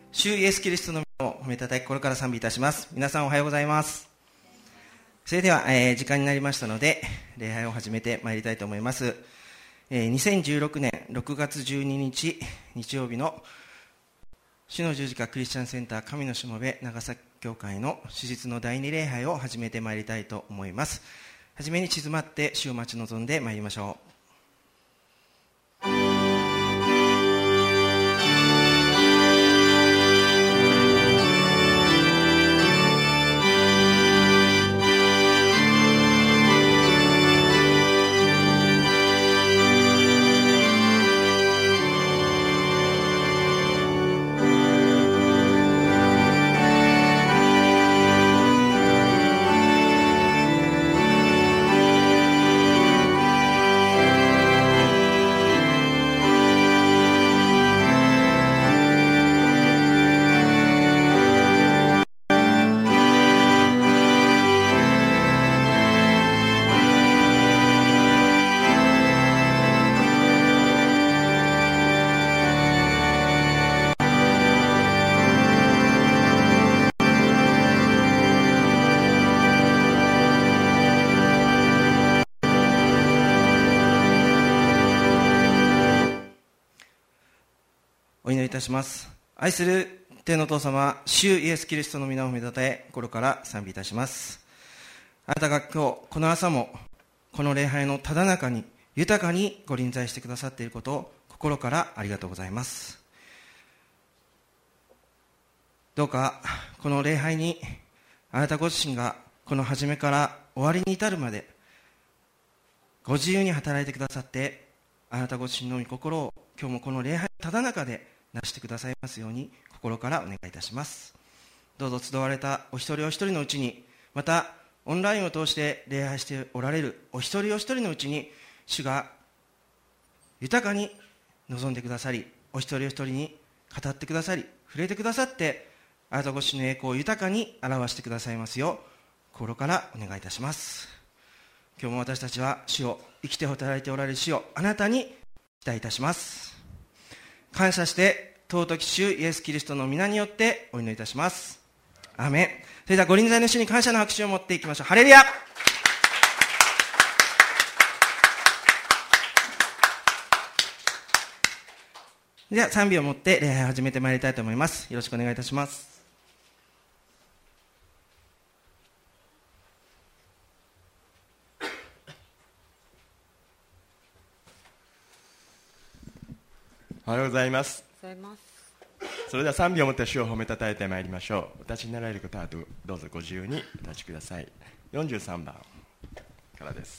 主イエスキリストの皆を褒めたたえ心から賛美いたします。皆さんおはようございます。それでは、時間になりましたので礼拝を始めてまいりたいと思います。2016年6月12日日曜日の主の十字架クリスチャンセンター神のしもべ長崎教会の主日の第2礼拝を始めてまいりたいと思います。はじめに静まって主を待ち望んでまいりましょう。お祈りいたします。愛する天のお父様、主イエスキリストの皆を褒めたたえ心から賛美いたします。あなたが今日この朝もこの礼拝のただ中に豊かにご臨在してくださっていることを心からありがとうございます。どうかこの礼拝にあなたご自身がこの初めから終わりに至るまでご自由に働いてくださって、あなたご自身の御心を今日もこの礼拝のただ中でなしてくださいますように心からお願いいたします。どうぞ集われたお一人お一人のうちに、またオンラインを通して礼拝しておられるお一人お一人のうちに主が豊かに望んでくださり、お一人お一人に語ってくださり触れてくださって、あなたご自身の栄光を豊かに表してくださいますよう心からお願いいたします。今日も私たちは主を生きて働いておられる主をあなたに期待いたします。感謝して尊き主イエスキリストの皆によってお祈りいたします。アーメン。それではご臨在の主に感謝の拍手を持っていきましょう。ハレルヤ。では賛美を持って礼拝を始めてまいりたいと思います。よろしくお願いいたします。 おはようございます。それでは賛美をもって主を褒めたたえてまいりましょう。お立ちになられる方はどうぞご自由にお立ちください。43番からです。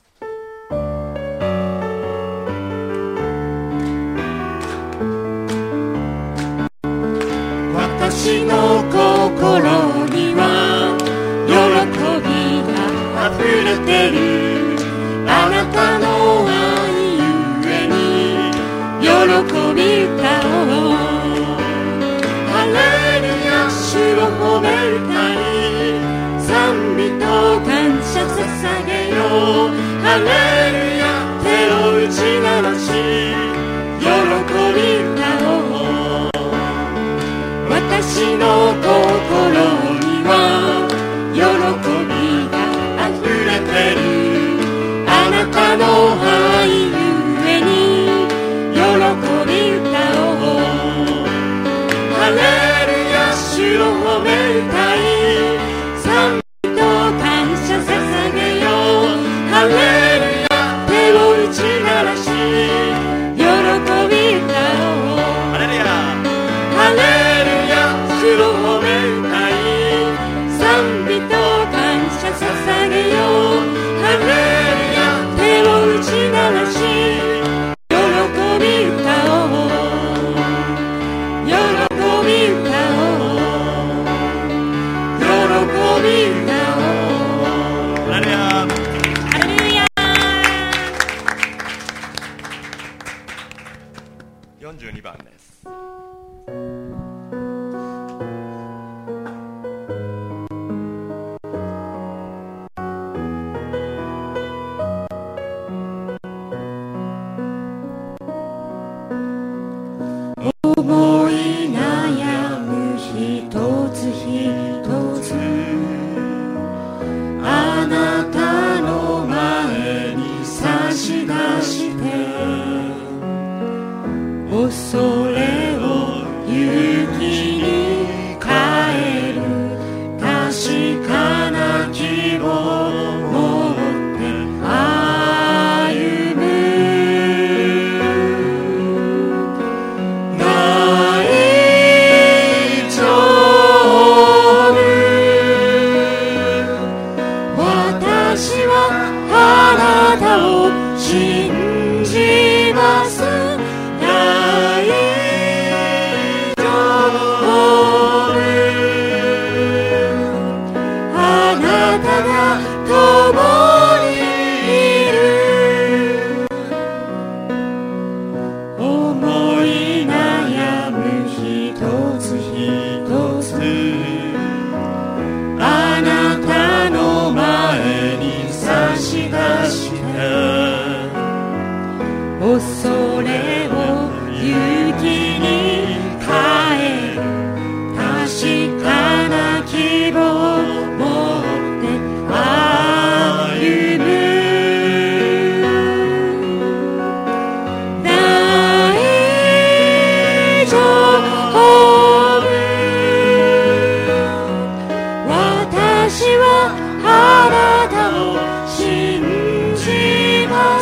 私の心には喜びがあふれてる。あなたの愛ゆえに喜び歌おう。ハレルヤ、主を褒めたい。賛美と感謝捧げよう。ハレルヤ、手を打ち鳴らし喜び歌おう。私の心には喜びがあふれてる。あなたの愛ゆえに喜び歌おう。ハレルヤ、主を褒めたい。賛美と感謝捧げよう。ハレルヤ、手を打ち鳴らし喜び歌おう。ハレルヤ、ハレルヤ、主を褒めたい。賛美と感謝捧げよう。ハレルヤ、手を打ち鳴らし喜び歌おう。喜び歌おう。喜び歌おう。ハレルヤ、ハレルヤ。 42番です。 思い悩恐れを勇気に変える確かな希望を持って歩む。大丈夫、私はあなたを信じます。恐れを勇気に変える確かな希望を持って歩む。大丈夫、私はあなたを信じます。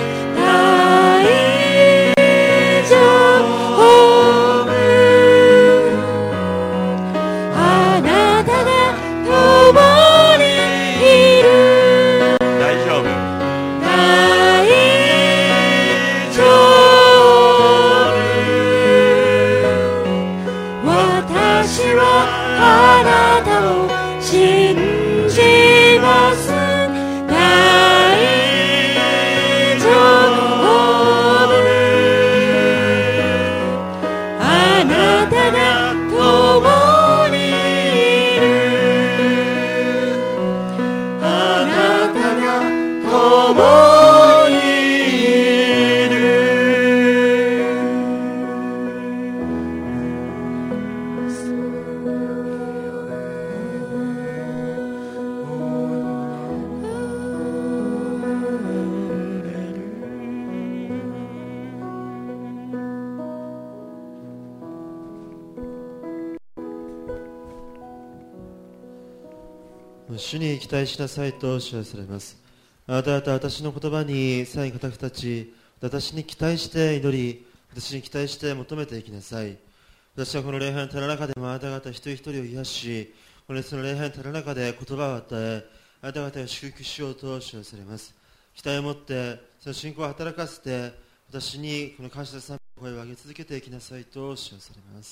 主に期待しなさいと知らされます。あなた方は私の言葉にさえ固く立ち、私に期待して祈り、私に期待して求めていきなさい。私はこの礼拝の寺の中でもあなた方一人一人を癒し、このその礼拝の寺の中で言葉を与え、あなた方を祝福しようと知らされます。期待を持ってその信仰を働かせて、私にこの感謝と賛美の声を上げ続けていきなさいと知らされます。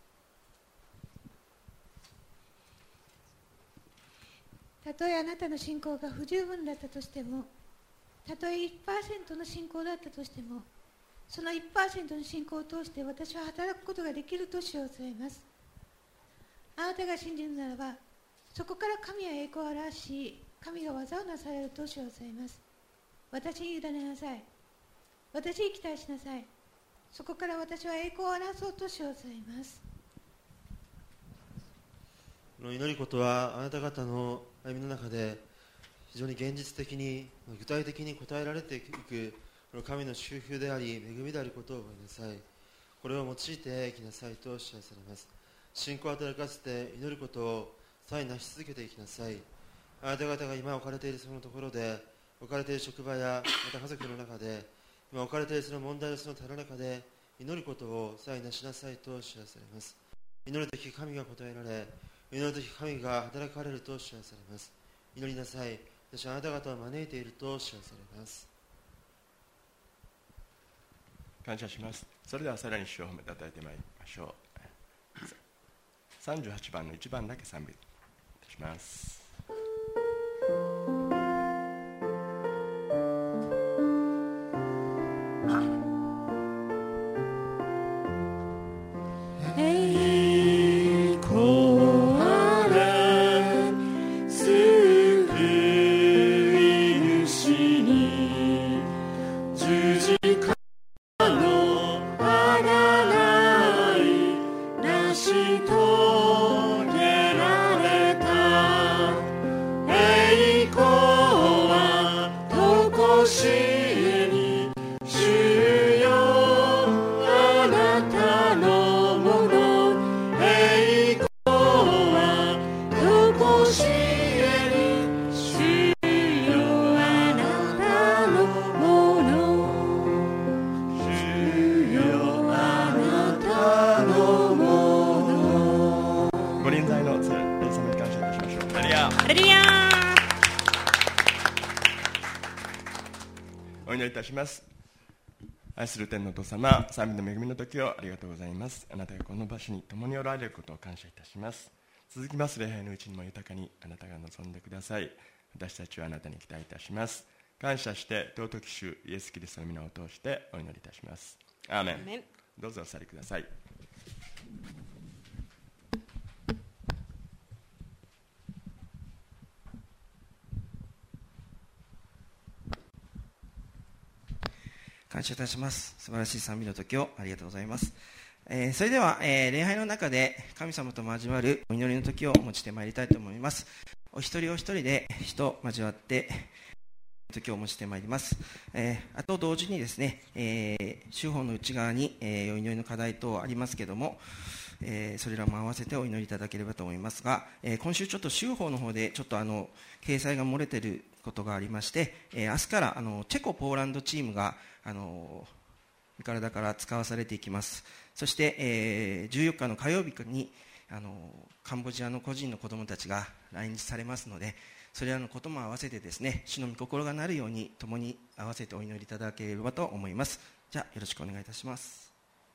たとえあなたの信仰が不十分だったとしても、たとえ 1% の信仰だったとしても、その 1% の信仰を通して私は働くことができると主を伝えます。あなたが信じるならば、そこから神は栄光を表し、神が技をなされると主を伝えます。私に委ねなさい。私に期待しなさい。そこから私は栄光を表そうと主を伝えます。 この祈りことはあなた方の歩みの中で非常に現実的に具体的に応えられていくこの神の祝福であり恵みであることを覚えなさい。これを用いていきなさいと知らされます。信仰を働かせて祈ることをさらに成し続けていきなさい。あなた方が今置かれているそのところで、置かれている職場やまた家族の中で、今置かれているその問題のその寺の中で祈ることをさらになしなさいと知らされます。祈るとき神が答えられ、祈るとき神が働かれると知らされます。祈りなさい。私はあなた方を招いていると知らされます。 感謝します。それではさらに主を褒めたたえてまいりましょう。38番の1番だけ賛美いたします。 成し遂げられたりいたします。愛する天のお父様、賛美の恵みの時をありがとうございます。あなたがこの場所に共におられることを感謝いたします。続きます礼拝のうちにも豊かにあなたが望んでください。私たちはあなたに期待いたします。感謝して尊き主イエス・キリストの皆を通してお祈りいたします。アーメン。どうぞお座りください。 感謝いたします。素晴らしい賛美の時をありがとうございます。それでは、礼拝の中で神様と交わるお祈りの時を持ちてまいりたいと思います。お一人お一人で主と交わって時を持ちてまいります。あと同時にですね、修法の内側に、お祈りの課題等ありますけども、それらも合わせてお祈りいただければと思いますが、今週ちょっと修法の方でちょっと掲載が漏れていることがありまして、明日からチェコポーランドチームが身体から使わされていきます。そして、14日の火曜日にカンボジアの個人の子どもたちが来日されますので、それらのことも合わせてですね、主の御心がなるように共に合わせてお祈りいただければと思います。じゃあよろしくお願いいたします。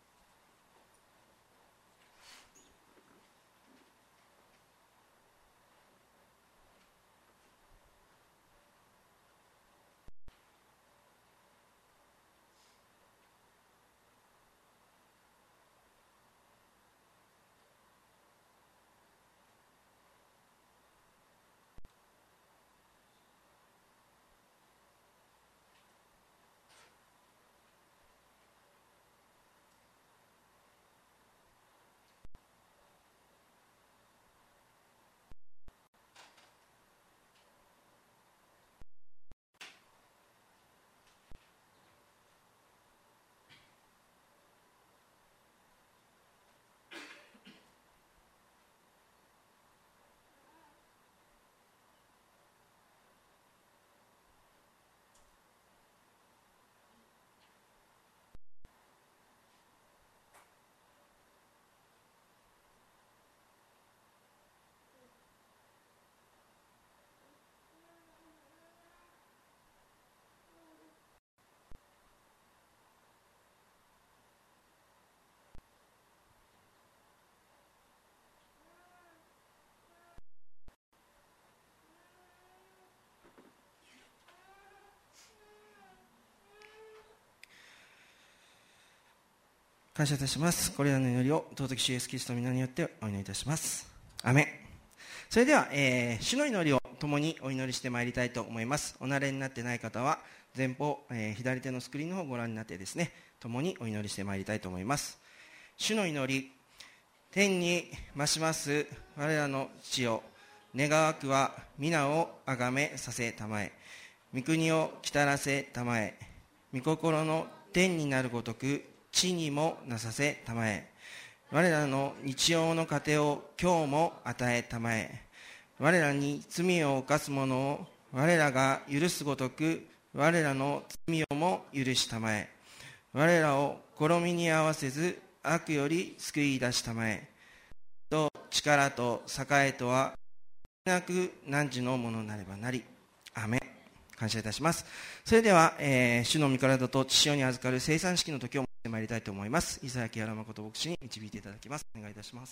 感謝いたします。これらの祈りを尊き主イエスキリストの皆によってお祈りいたします。アメン。それでは、主の祈りを共にお祈りしてまいりたいと思います。お慣れになってない方は前方、左手のスクリーンの方をご覧になってですね、共にお祈りしてまいりたいと思います。主の祈り。天に増します我らの父よ、願わくは皆をあがめさせたまえ、御国をきたらせたまえ、御心の天になるごとく地にもなさせたまえ、我らの日曜の糧を今日も与えたまえ、我らに罪を犯す者を我らが許すごとく我らの罪をも許したまえ、我らを試みに合わせず悪より救い出したまえ、と力と栄とはなく汝のものになればなり。アメン。感謝いたします。それでは、主の御体と父親に預かる生産式の時を持ってまいりたいと思います。伊佐明原誠牧師に導いていただきます。お願いいたします。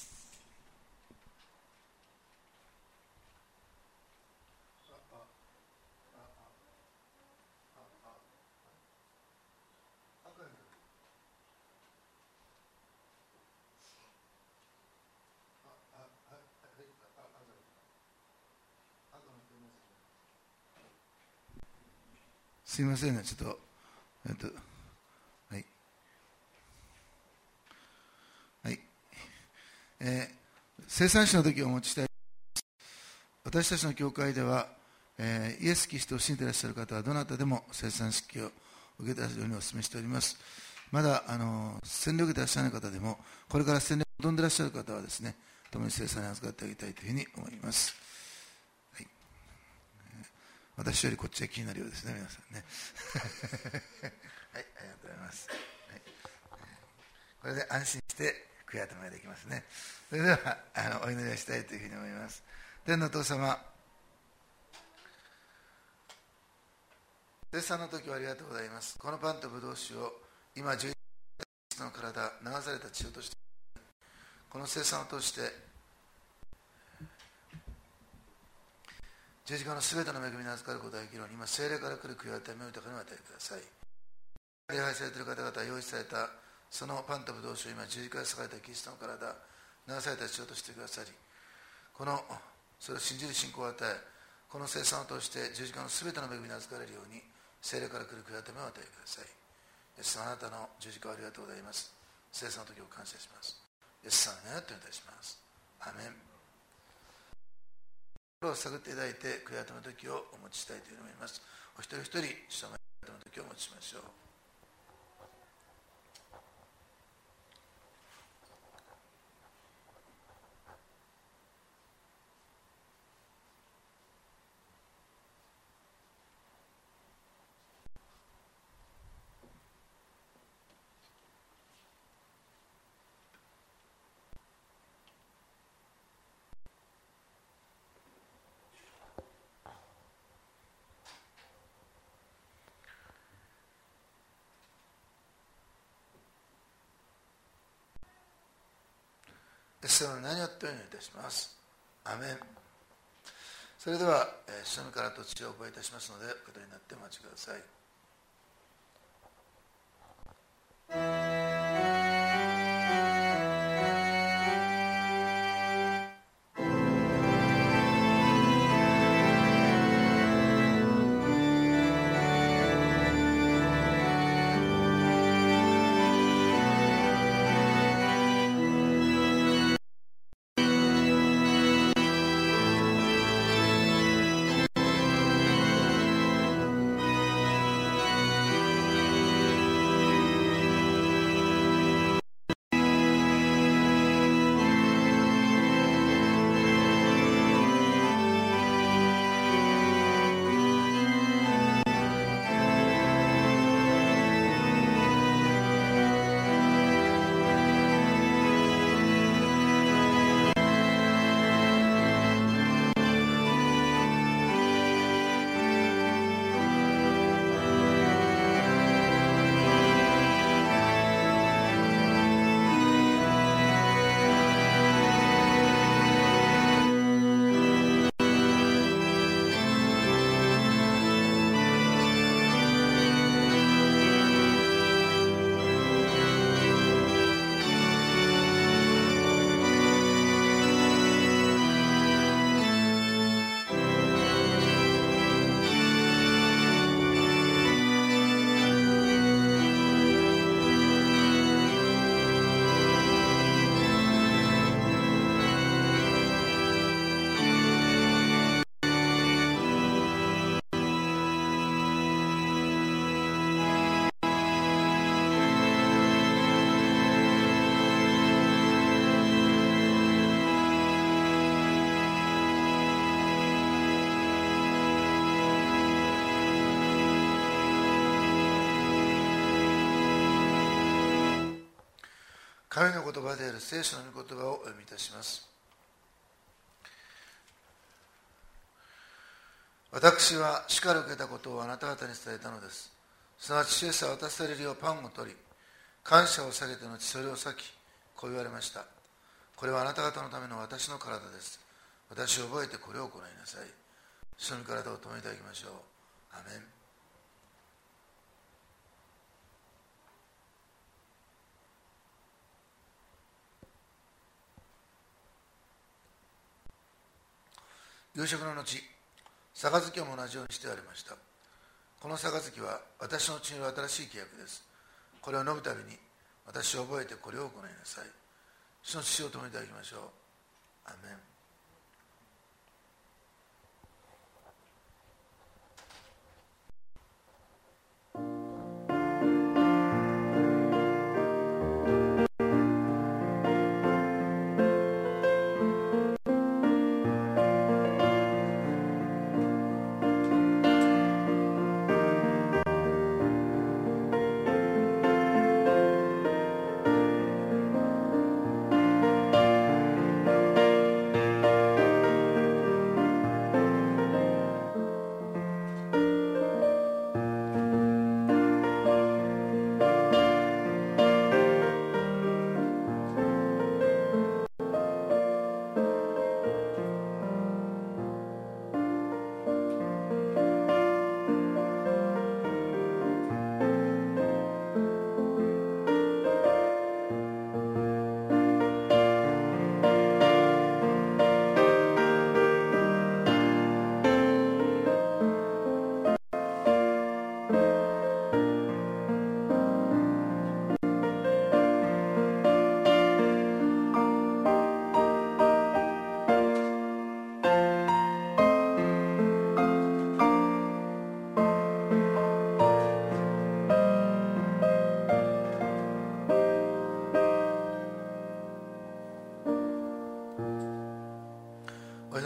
すいませんね、ちょっと、はい。はい。生産式の時をお持ちしたい。私たちの教会では、イエス・キリストを信じていらっしゃる方はどなたでも生産式を受けていらっしゃるようにお勧めしております。まだ洗礼を受けていらっしゃらない方でも、これから洗礼を望んでいらっしゃる方はですね、共に生産に預かってあげたいというふうに思います。私よりこっちが気になるようですね、皆さんね。はい、ありがとうございます。はい、これで安心して悔い改めができますね。それではお祈りをしたいというふうに思います。天のお父様、 生産の時はありがとうございます。このパンとブドウ酒を今11の体、流された血をとして、この生産を通して十字架のすべての恵みに預かることができるように、今聖霊から来る悔い改めを豊かに与えてください。礼拝されている方々は用意されたそのパンとブドウ酒を今十字架で裂かれたキリストの体、流された血をとしてくださり、それを信じる信仰を与え、この生産を通して十字架のすべての恵みに預かれるように聖霊から来る悔い改めを与えてください。イエス様、あなたの十字架をありがとうございます。生産の時を感謝します。イエス様の名によってお願いします。アメン。心を探っていただいて悔い改めの時をお持ちしたいというふうに思います。お一人一人主様の悔い改めの時をお持ちしましょう。イエス様の名によってお祈りいたします。アメン。それでは、主の御からと血をお覚えいたしますので、お答えになってお待ちください。神の言葉である聖書の御言葉をお読みいたします。私は主から受けたことをあなた方に伝えたのです。すなわち主イエスは渡されるようパンを取り、感謝を下げて後それを裂き、こう言われました。これはあなた方のための私の体です。私を覚えてこれを行いなさい。主の体を止めていただきましょう。アメン。夕食の後、杯も同じようにしてありました。この杯は私の血による新しい契約です。これを飲むたびに私を覚えてこれを行いなさい。主の血を止めていただきましょう。アメン。 「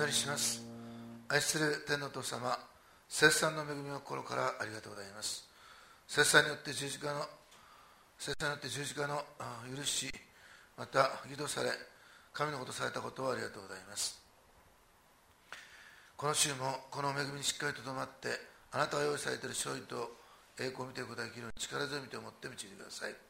祈りします。愛する天のお父様、聖餐の恵みを心からありがとうございます。聖餐によって十字架の許し、また義とされ神のことされたことをありがとうございます。この週もこの恵みにしっかりとどまって、あなたが用意されている勝利と栄光を見ていくことができるように力強い見てを持って導いてください。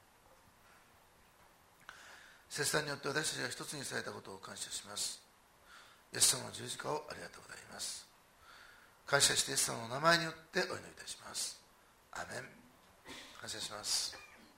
聖餐によって私たちが一つにされたことを感謝します。イエス様の十字架をありがとうございます。感謝してイエス様の名前によってお祈りいたします。アーメン。感謝します。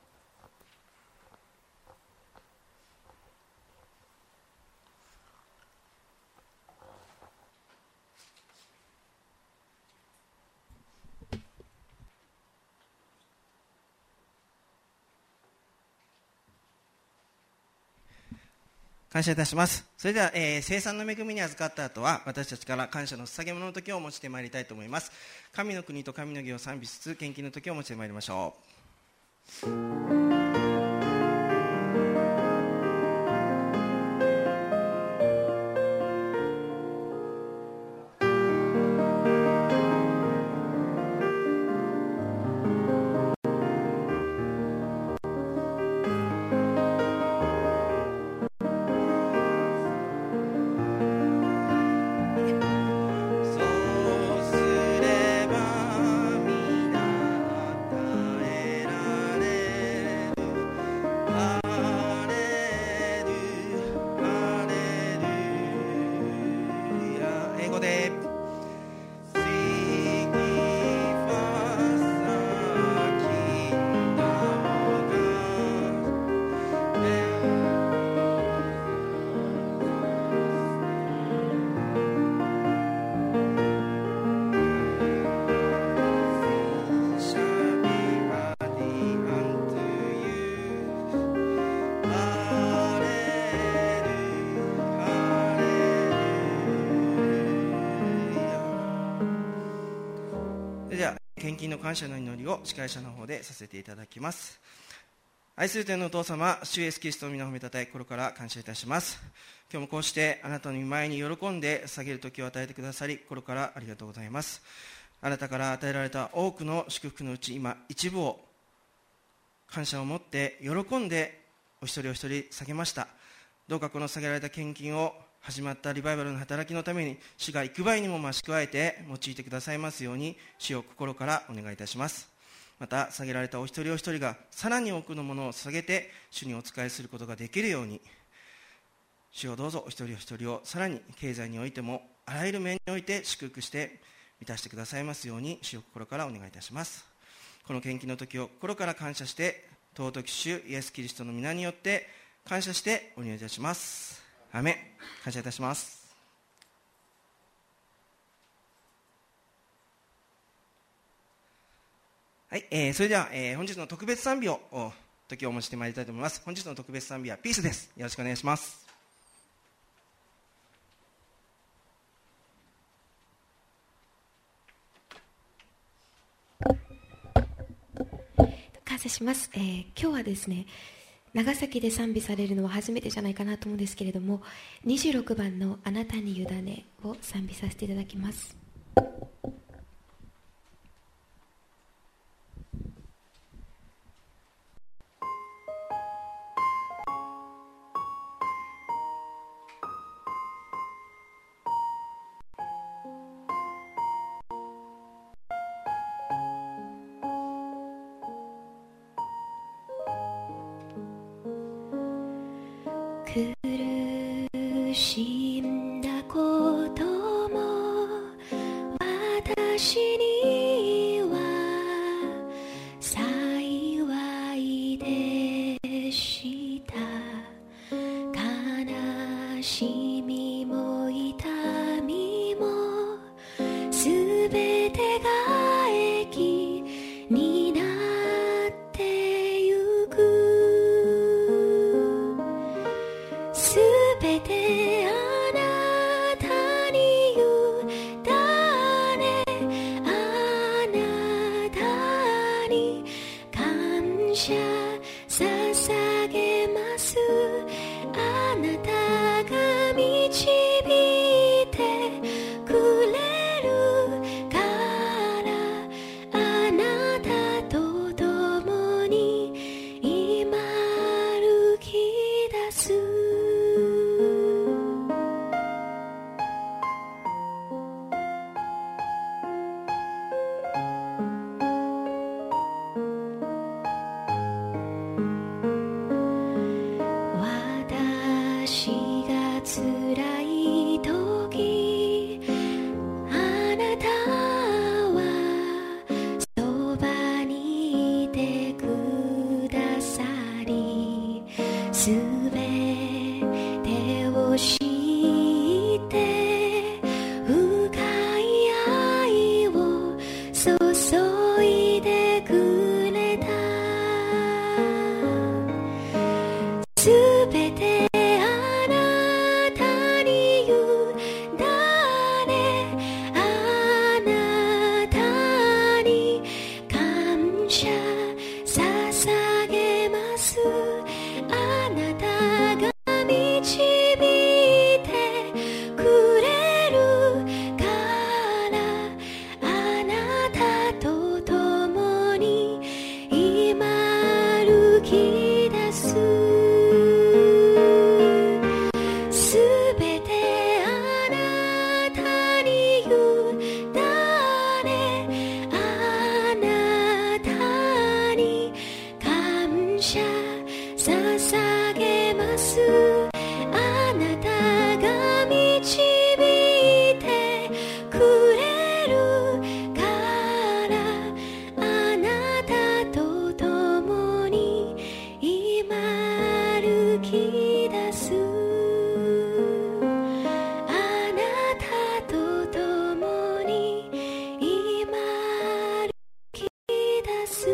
感謝いたします。それでは、聖餐の恵みに預かった後は、私たちから感謝の捧げ物の時を持ちてまいりたいと思います。神の国と神の義を賛美しつつ、献金の時を持ちてまいりましょう。献金の感謝の祈りを司会者の方でさせていただきます。愛する天のお父様、主イエスキリストの皆を褒めたたえ心から感謝いたします。今日もこうしてあなたの御前に喜んで捧げる時を与えてくださり、心からありがとうございます。あなたから与えられた多くの祝福のうち、今一部を感謝を持って喜んでお一人お一人捧げました。どうかこの捧げられた献金を始まったリバイバルの働きのために主が幾倍にも増し加えて用いてくださいますように、主を心からお願いいたします。また捧げられたお一人お一人がさらに多くのものを捧げて主にお仕えすることができるように、主をどうぞお一人お一人をさらに経済においてもあらゆる面において祝福して満たしてくださいますように、主を心からお願いいたします。この献金の時を心から感謝して、尊き主イエスキリストの皆によって感謝してお祈りいたします。アーメン。感謝いたします。はい、それでは、本日の特別賛美を時をお持ちしてまいりたいと思います。本日の特別賛美はピースです。よろしくお願いします。 感謝します。今日はですね、長崎で賛美されるのは初めてじゃないかなと思うんですけれども、26番のあなたに委ねを賛美させていただきます。苦しんだことも私には幸いでした。悲しみも痛みもすべてが益になってゆく。すべてあなたに委ね、あなたに感謝捧げます。あなたが導いてすべてを知って深い愛を注いでくれた。すべてあなたに委ね、あなたに感謝捧げます。あなたが導いてくれるから、あなたと共に今歩き出す。すべてあなたに委ね、あなたに感謝捧げます。あなたが導いてくれるから、あなたと共に今歩き出す。あなたと共に今歩き出す。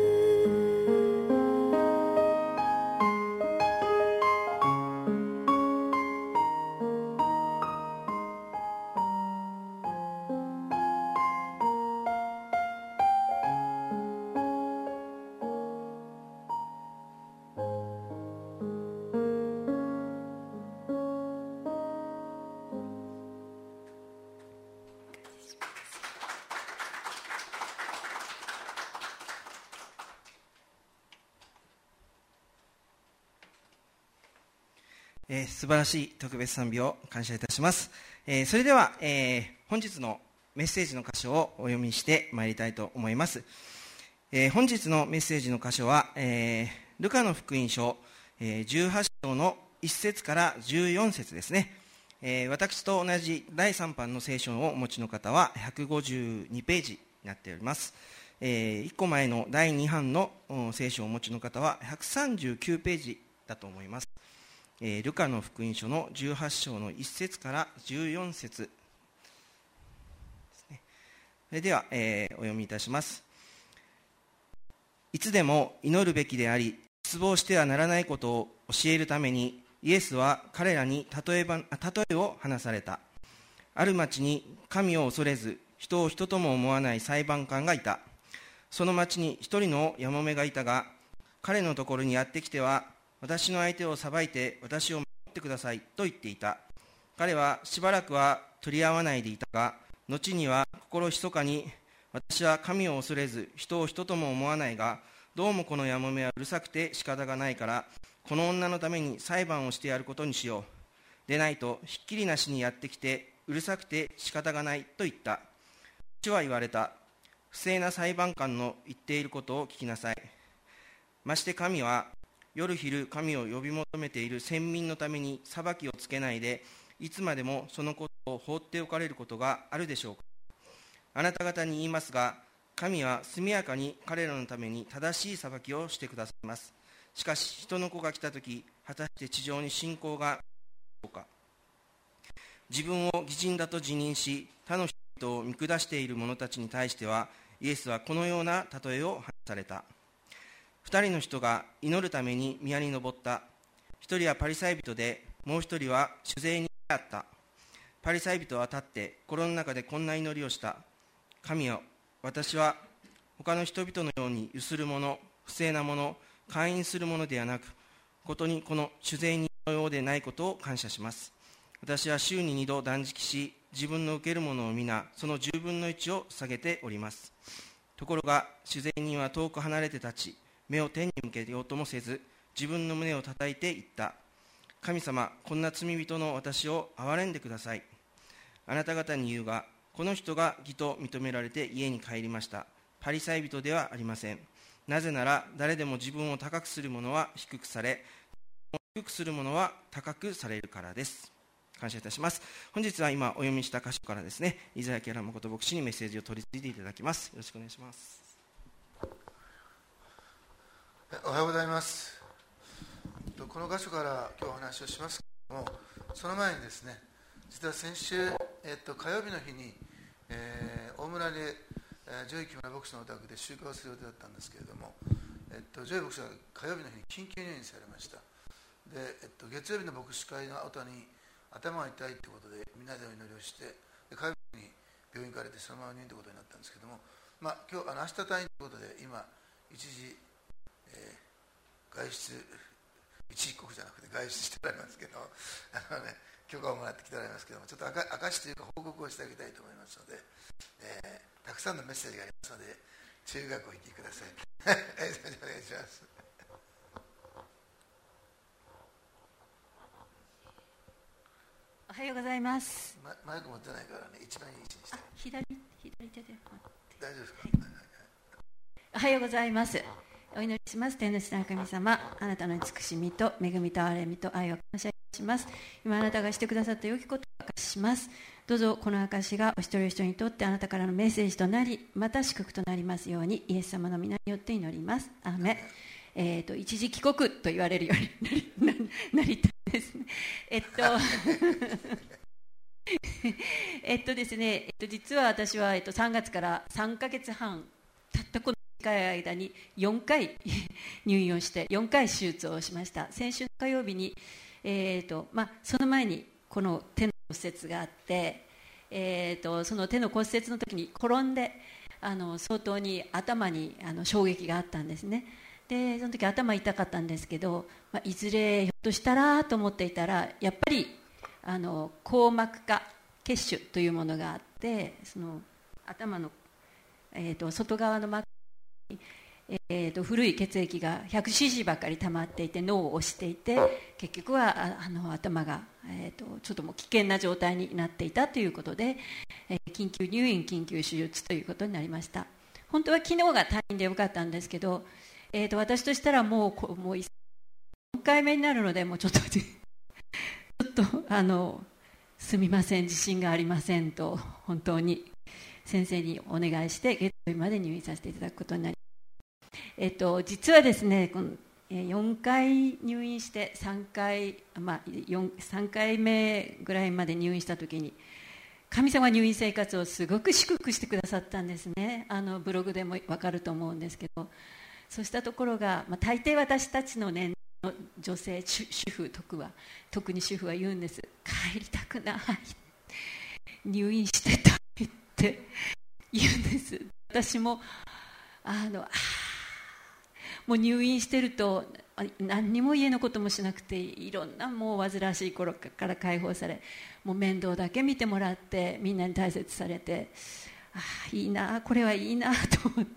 素晴らしい特別賛美を感謝いたします。それでは、本日のメッセージの箇所をお読みしてまいりたいと思います。本日のメッセージの箇所は、ルカの福音書、18章の1節から14節ですね。私と同じ第3版の聖書をお持ちの方は152ページになっております。1個前の第2版の聖書をお持ちの方は139ページだと思います。ルカの福音書の18章の1節から14節ですね。それでは、お読みいたします。いつでも祈るべきであり、失望してはならないことを教えるために、イエスは彼らに例えを話された。ある町に神を恐れず、人を人とも思わない裁判官がいた。その町に一人のやもめがいたが、彼のところにやってきては、私の相手を裁いて私を守ってくださいと言っていた。彼はしばらくは取り合わないでいたが、後には心ひそかに、私は神を恐れず人を人とも思わないが、どうもこのやもめはうるさくて仕方がないから、この女のために裁判をしてやることにしよう。でないとひっきりなしにやってきてうるさくて仕方がないと言った。主は言われた。不正な裁判官の言っていることを聞きなさい。まして神は夜昼神を呼び求めている先民のために裁きをつけないで、いつまでもそのことを放っておかれることがあるでしょうか。あなた方に言いますが、神は速やかに彼らのために正しい裁きをしてくださいます。しかし人の子が来たとき、果たして地上に信仰があるでしょうか。自分を義人だと自認し、他の人を見下している者たちに対しては、イエスはこのような例えを話された。2人の人が祈るために宮に登った。1人はパリサイ人で、もう1人は酒税人であった。パリサイ人は立って心の中でこんな祈りをした。神よ、私は他の人々のようにゆする者、不正な者、姦淫する者ではなく、ことにこの酒税人のようでないことを感謝します。私は週に2度断食し、自分の受けるものを皆その10分の1を下げております。ところが酒税人は遠く離れて立ち、目を天に向けようともせず、自分の胸を叩いて言った。神様、こんな罪人の私を憐れんでください。あなた方に言うが、この人が義と認められて家に帰りました。パリサイ人ではありません。なぜなら誰でも自分を高くする者は低くされ、低くする者は高くされるからです。感謝いたします。本日は今お読みした箇所からですね、伊沢明誠牧師にメッセージを取り次いでいただきます。よろしくお願いします。 おはようございます。ここの箇所から今日お話をしますけれども、その前にですね、実は先週、火曜日の日に、大村で、ジョイ木村牧師のお宅で集会をする予定だったんですけれども、ジョイ牧師が火曜日の日に緊急入院されました。で、月曜日の牧師会の後に頭が痛いということでみんなでお祈りをして、で火曜日に病院に行かれてそのまま入院ということになったんですけども、今日明日退院ということで今一時、外出一時刻じゃなくて外出しておられますけど、許可をもらってきておられますけども、ちょっと証というか報告をしてあげたいと思いますので、たくさんのメッセージがありますので中学を行ってください。お願いします。 おはようございます。 マイク持ってないからね、一番いい位置にして。 左手で大丈夫ですか、 はい、おはようございます。お祈りします。天の父なる神様、あなたの慈しみと恵みと憐れみと愛を感謝いたします。今あなたがしてくださった良きことを明かしします。どうぞこの証しがお一人お一人にとってあなたからのメッセージとなり、また祝福となりますように、イエス様の皆によって祈ります。アーメン。一時帰国と言われるようになりたいですね。ですね、実は私は、3月から3ヶ月半たったこの短い間に4回入院をして4回手術をしました。先週の火曜日に、その前にこの手の骨折があって、その手の骨折の時に転んで相当に頭に衝撃があったんですね。でその時頭痛かったんですけど、いずれひょっとしたらと思っていたら、やっぱり硬膜下血腫というものがあって、その頭の、外側の膜に、古い血液が 100cc ばかり溜まっていて脳を押していて、結局は頭が、ちょっともう危険な状態になっていたということで、緊急入院緊急手術ということになりました。本当は昨日が退院でよかったんですけど、私としたらもう4回目になるので、もうちょっとすみません、自信がありませんと本当に先生にお願いして月曜日まで入院させていただくことになります。実はですね、4回入院して3回目ぐらいまで入院した時に、神様は入院生活をすごく祝福してくださったんですね。ブログでも分かると思うんですけど、そうしたところが、大抵私たちの年齢の女性主婦特に主婦は言うんです。帰りたくない、入院してたいって言うんです。私ももう入院してると何にも家のこともしなくて、いろんなもう煩わしい頃から解放され、もう面倒だけ見てもらって、みんなに大切されて、いいな、これはいいなと思って、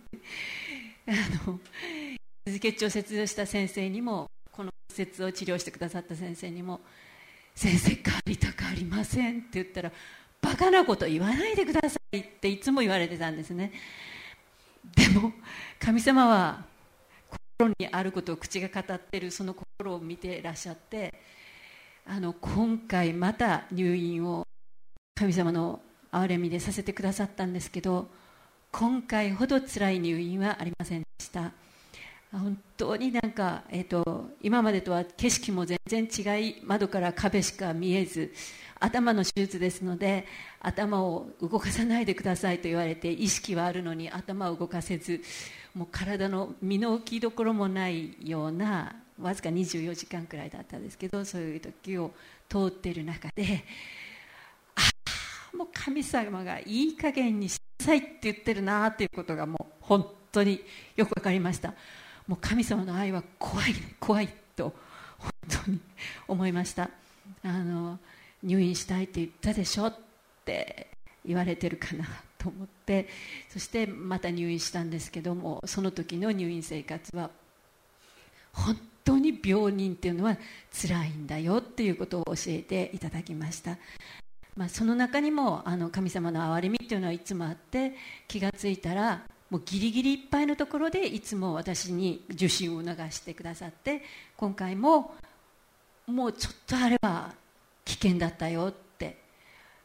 血腸を切除した先生にも、この骨折を治療してくださった先生にも、先生帰りたくありませんって言ったら、バカなこと言わないでくださいっていつも言われてたんですね。でも神様は心にあることを口が語っているその心を見ていらっしゃって、今回また入院を神様の憐れみでさせてくださったんですけど、今回ほど辛い入院はありませんでした。本当に今までとは景色も全然違い、窓から壁しか見えず、頭の手術ですので頭を動かさないでくださいと言われて、意識はあるのに頭を動かせず、もう体の身の置きどころもないような、わずか24時間くらいだったんですけど、そういう時を通っている中で、もう神様がいい加減にしなさいって言ってるなということがもう本当によく分かりました。もう神様の愛は怖い怖いと本当に思いました。入院したいって言ったでしょって言われてるかなと思って、そしてまた入院したんですけども、その時の入院生活は本当に病人っていうのは辛いんだよっていうことを教えていただきました。その中にも神様の憐れみっていうのはいつもあって、気がついたらもうギリギリいっぱいのところでいつも私に受診を促してくださって、今回ももうちょっとあれば危険だったよって、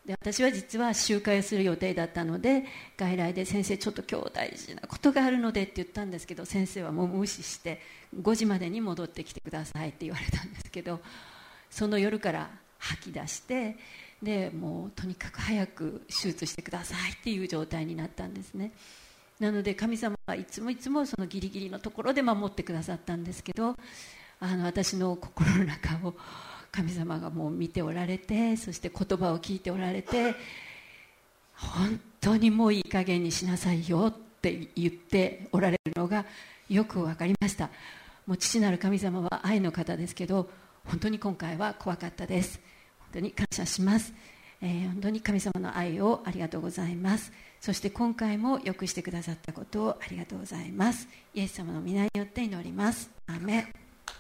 で私は実は集会をする予定だったので、外来で先生ちょっと今日大事なことがあるのでって言ったんですけど、先生はもう無視して5時までに戻ってきてくださいって言われたんですけど、その夜から吐き出して、でもうとにかく早く手術してくださいっていう状態になったんですね。なので神様はいつもいつもそのギリギリのところで守ってくださったんですけど、私の心の中を神様がもう見ておられて、そして言葉を聞いておられて、本当にもういい加減にしなさいよって言っておられるのがよく分かりました。もう父なる神様は愛の方ですけど、本当に今回は怖かったです。本当に感謝します。本当に神様の愛をありがとうございます。そして今回もよくしてくださったことをありがとうございます。イエス様の皆によって祈ります。アーメン。 はい、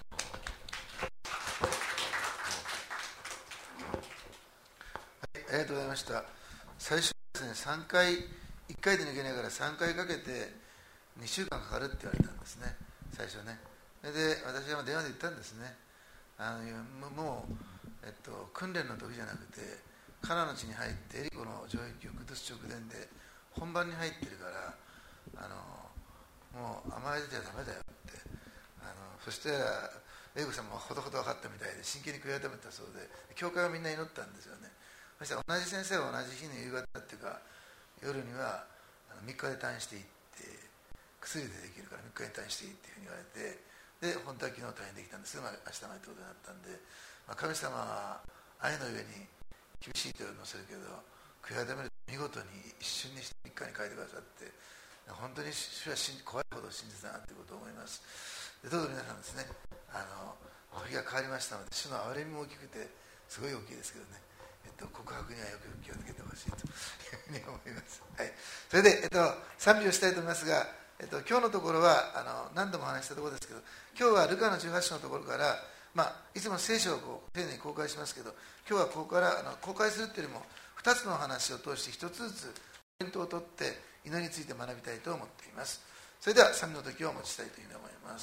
ありがとうございました。最初ですね、3回、1回で抜けないから3回かけて2週間かかるって言われたんですね、最初ね。それで私は電話で言ったんですね。もう、訓練の時じゃなくて、カナの地に入ってエリコの城壁を崩す直前で本番に入ってるから、もう甘えてちゃダメだよって。そしたら英子さんもほどほど分かったみたいで真剣に悔い改めたそうで、教会はみんな祈ったんですよね。そしたら同じ先生は同じ日の夕方っていうか夜には3日で退院していって、薬でできるから3日で退院していいっていうふうに言われて、で本当は昨日退院できたんですけど、明日までということになったんで、神様は愛の上に厳しい手を乗せるけど、悔い改めると見事に一瞬にして3日に変えてくださって、本当に主は怖いほど真実だなということを思います。でどうぞ皆さんですね、時が変わりましたので、主の憐れみも大きくてすごい大きいですけどね、告白にはよく気をつけてほしいというふうに思います。はい、それで、賛美をしたいと思いますが、今日のところは何度もお話したところですけど、今日はルカの18章のところから、いつも聖書を丁寧に公開しますけど、今日はここから公開するというよりも2つの話を通して1つずつポイントを取って祈りについて学びたいと思っています。それでは賛美の時をお持ちしたいというふうに思います。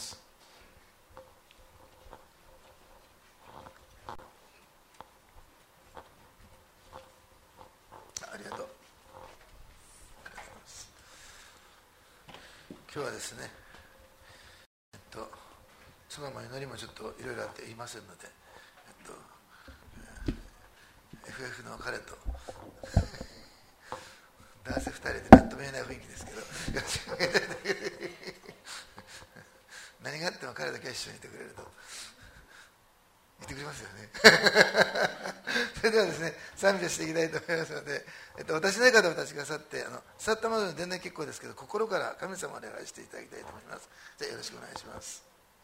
ありがとう。今日はですね、その前祈りもちょっといろいろあって言いませんので、FF の彼と男性2人で何とも言えない雰囲気ですけど何があっても彼だけは一緒にいてくれると言ってくれますよねそれではですね、賛美をしていきたいと思いますので、私の方を立ちくださって、座ったままで全然結構ですけど、心から神様を礼拝していただきたいと思います。じゃあよろしくお願いします。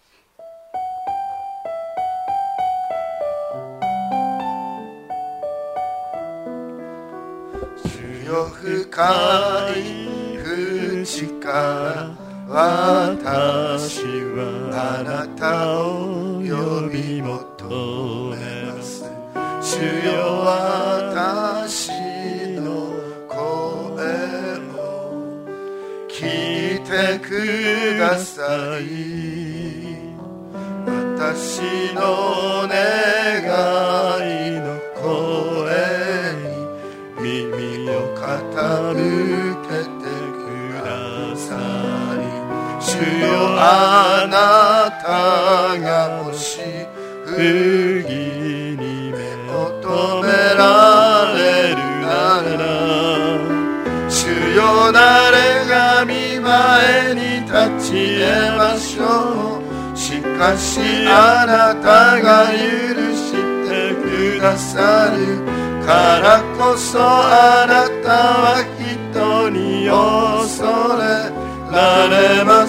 主よ深い淵から私はあなたを呼び求めます。主よ私の声も聞いてください。私の願いの声に耳を傾けてください。主よあなたがもし不義に目を留められるなら、主よ誰が御前に立ち得ましょう。しかしあなたが許してくださるからこそ、あなたは人に恐れられます。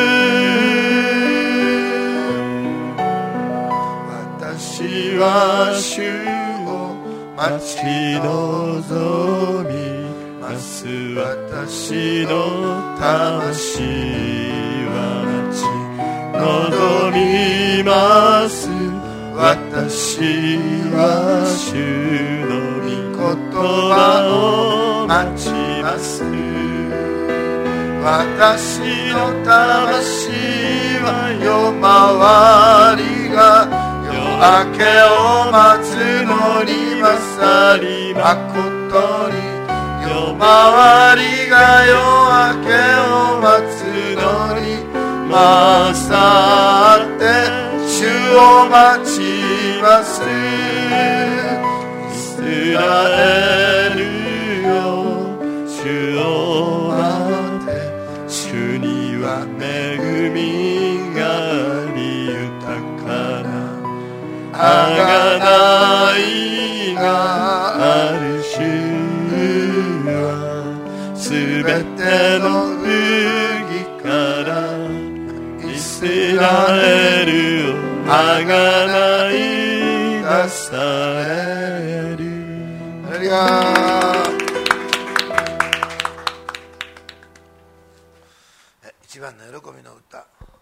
私は主を待ち望みます。私の魂は待ち望みます。私は主の御言葉を待ちます。私の魂は夜回りが夜明けを待つのに勝りまことに夜回りが夜明けを待つのに勝って主を待ちます。イスラエルよ主を待って主には恵みがあり豊かなあがないがある。主はすべての麦からイスラエルをあがない出される。ハレルヤ。一番の喜びの歌。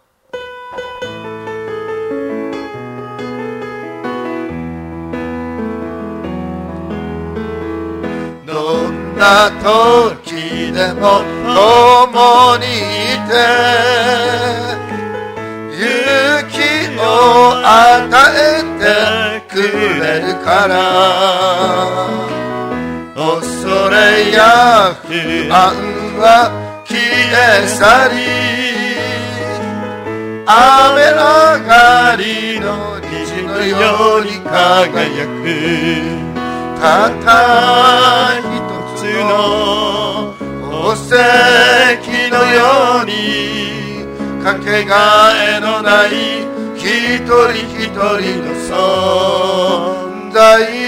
どんな時でも共にいて勇気を与えてくれるから恐れや不安は消え去り雨上がりの虹のように輝くたった一つの宝石のようにかけがえのない一人一人の存在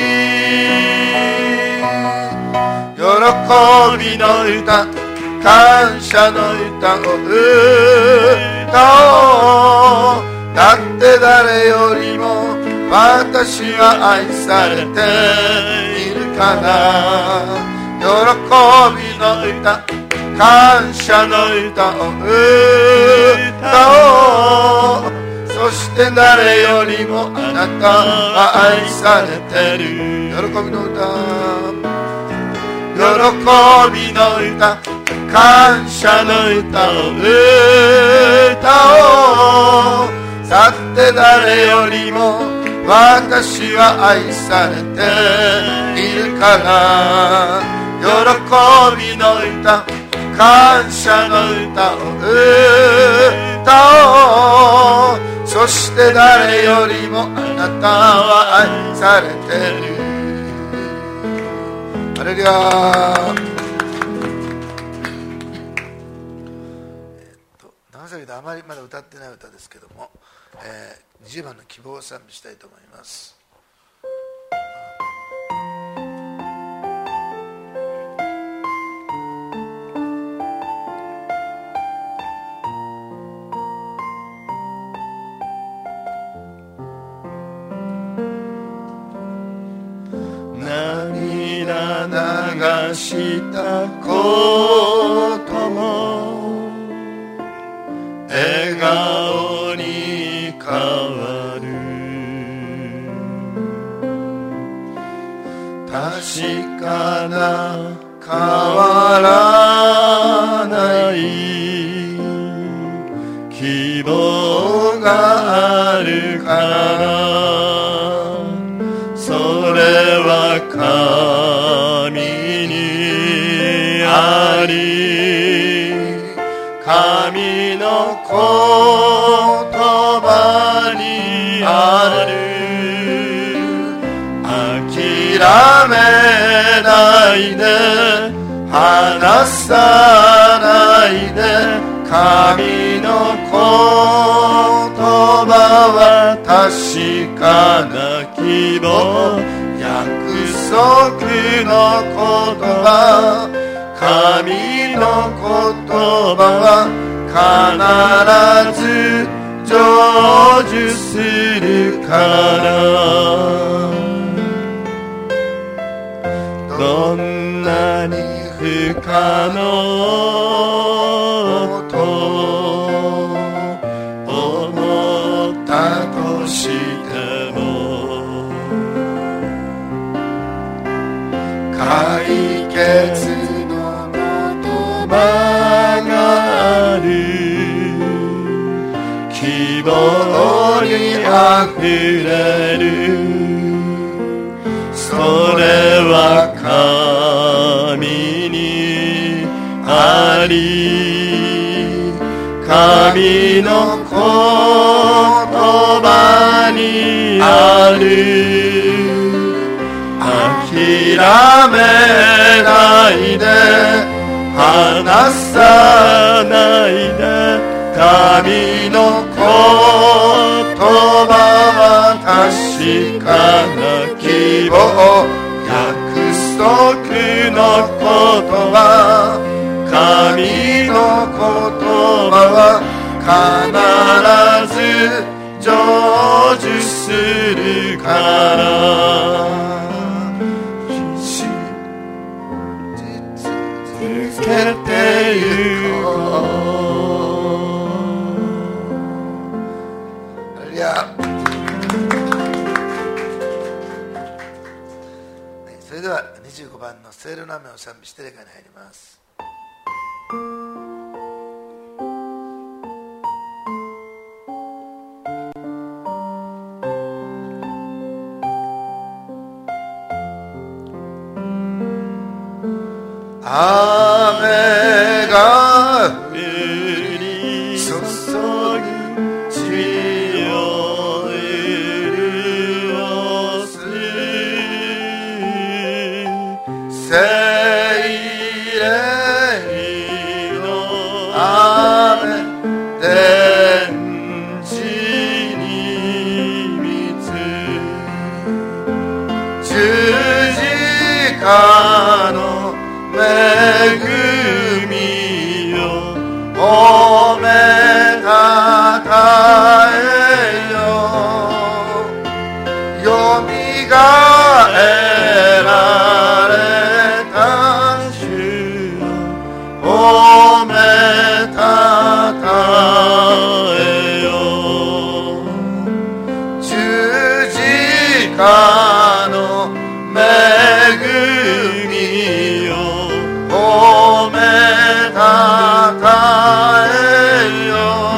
喜びの歌感謝の歌を歌おう。だって誰よりも私は愛されているから喜びの歌感謝の歌を歌おう。そして誰よりもあなたは愛されてる喜びの歌喜びの歌感謝の歌を歌おう。さて誰よりも私は愛されているから喜びの歌感謝の歌を歌おう。そして誰よりもあなたは愛されている。ハレルヤ。長崎であまりまだ歌ってない歌ですけども、20番の希望を賛美したいと思います。涙流したことも笑顔に変わる確かな変わらない希望があるからそれは神にあり神の言葉にある諦めないで離さないで神の言葉は確かな希望約束の言葉神の言葉は必ず成就するからどんなに不可能と思ったとしても解決の言葉がある希望にあふれる。それは神にあり、神の言葉にある。諦めないで、離さないで、神の言葉は確かな希望、約束の言葉、神の言葉は必ず成就するから、続けてゆこう。 それでは25番の聖霊の雨を賛美して礼拝に入ります。雨が降り注ぐ地を潤す聖霊の雨天地に満つ十字架の恵みよ褒めたたえよ、よみがえられた主よ褒めたたえよ、十字架の恵みよ褒めたたえよ、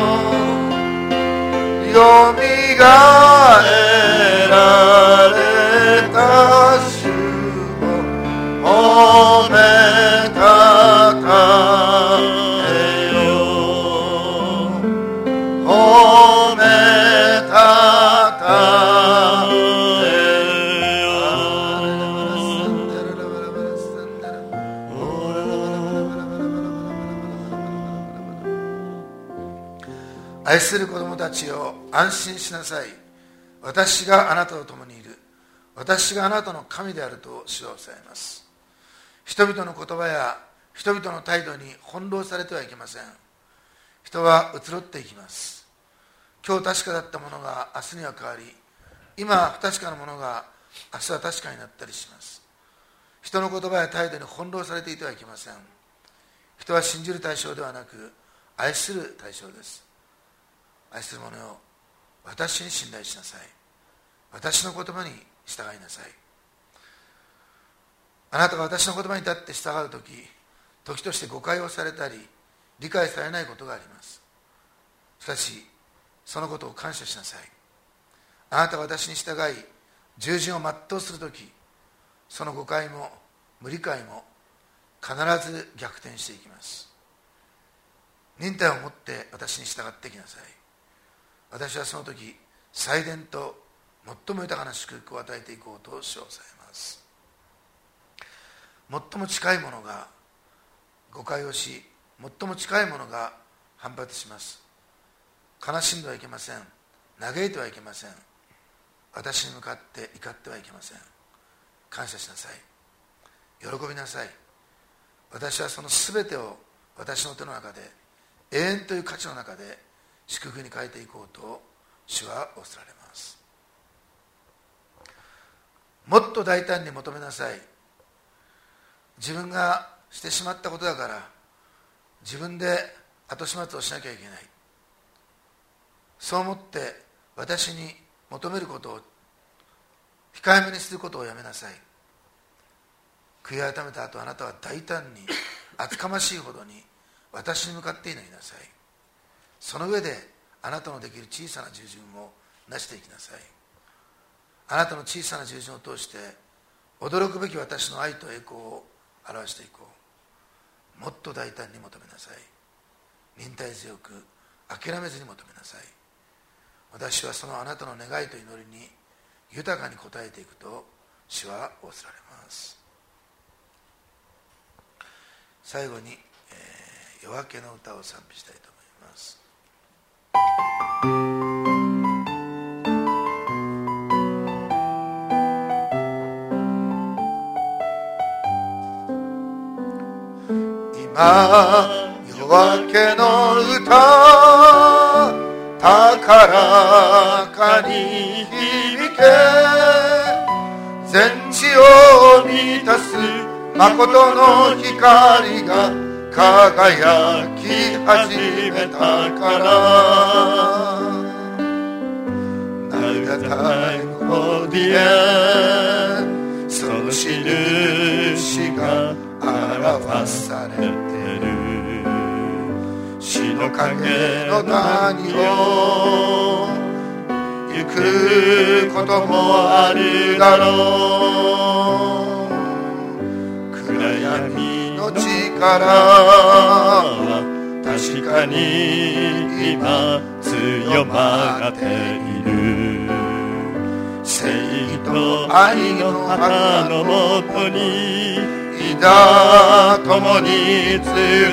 よみがえられた主を褒めたたえよ、褒めたたえよ。愛する子供たちよ、安心しなさい。私があなたと共にいる。私があなたの神であると主はおっしゃいます。人々の言葉や人々の態度に翻弄されてはいけません。人は移ろっていきます。今日確かだったものが明日には変わり、今不確かなものが明日は確かになったりします。人の言葉や態度に翻弄されていてはいけません。人は信じる対象ではなく愛する対象です。愛する者よ、私に信頼しなさい。私の言葉に従いなさい。あなたが私の言葉に立って従うとき、時として誤解をされたり理解されないことがあります。しかしそのことを感謝しなさい。あなたが私に従い従順を全うするとき、その誤解も無理解も必ず逆転していきます。忍耐を持って私に従ってきなさい。私はその時祭殿と最も豊かな祝福を与えていこうと称されます。最も近いものが誤解をし、最も近いものが反発します。悲しんではいけません。嘆いてはいけません。私に向かって怒ってはいけません。感謝しなさい。喜びなさい。私はそのすべてを私の手の中で、永遠という価値の中で祝福に変えていこうと主は仰せられます。もっと大胆に求めなさい。自分がしてしまったことだから自分で後始末をしなきゃいけない、そう思って私に求めることを控えめにすることをやめなさい。悔い改めた後、あなたは大胆に厚かましいほどに私に向かって祈りなさい。その上であなたのできる小さな従順をなしていきなさい。あなたの小さな従順を通して驚くべき私の愛と栄光を表していこう。もっと大胆に求めなさい。忍耐強く諦めずに求めなさい。私はそのあなたの願いと祈りに豊かに応えていくと主は仰せられます。最後に、夜明けの歌を賛美したいと思います。今夜明けの歌高らかに響け、全地を満たす誠の光が輝き始めたから、名高いコディエその印が表されてる。死の影の谷を行くこともあるだろう。暗闇の力は確かに今強まっている。正義と愛の旗のもとに皆共に集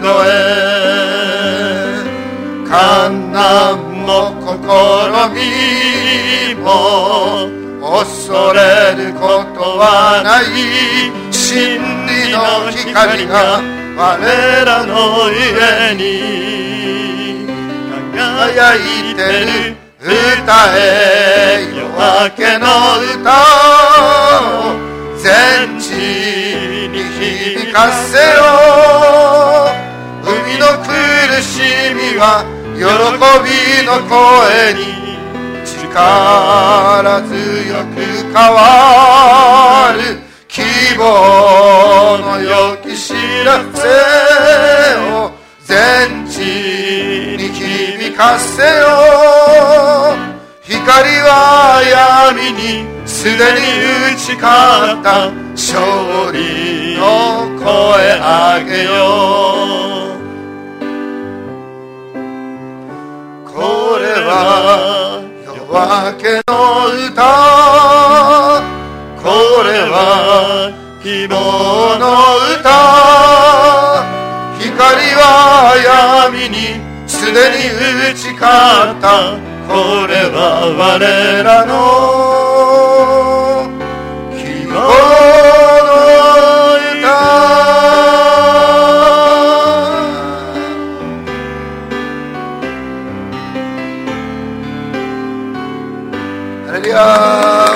え、困難も試みも恐れることはない。真理の光が我らの家に輝いてる。歌え夜明けの歌を全地に響かせよう。海の苦しみは喜びの声に力強く変わる。希望の良き知らせを全地に響かせよう。光は闇にすでに打ち勝った。勝利の声上げよう。これは夜明けの歌、これは希望の歌。光は闇にすでに打ち勝った。これは我らの希望の歌。ハレルヤ。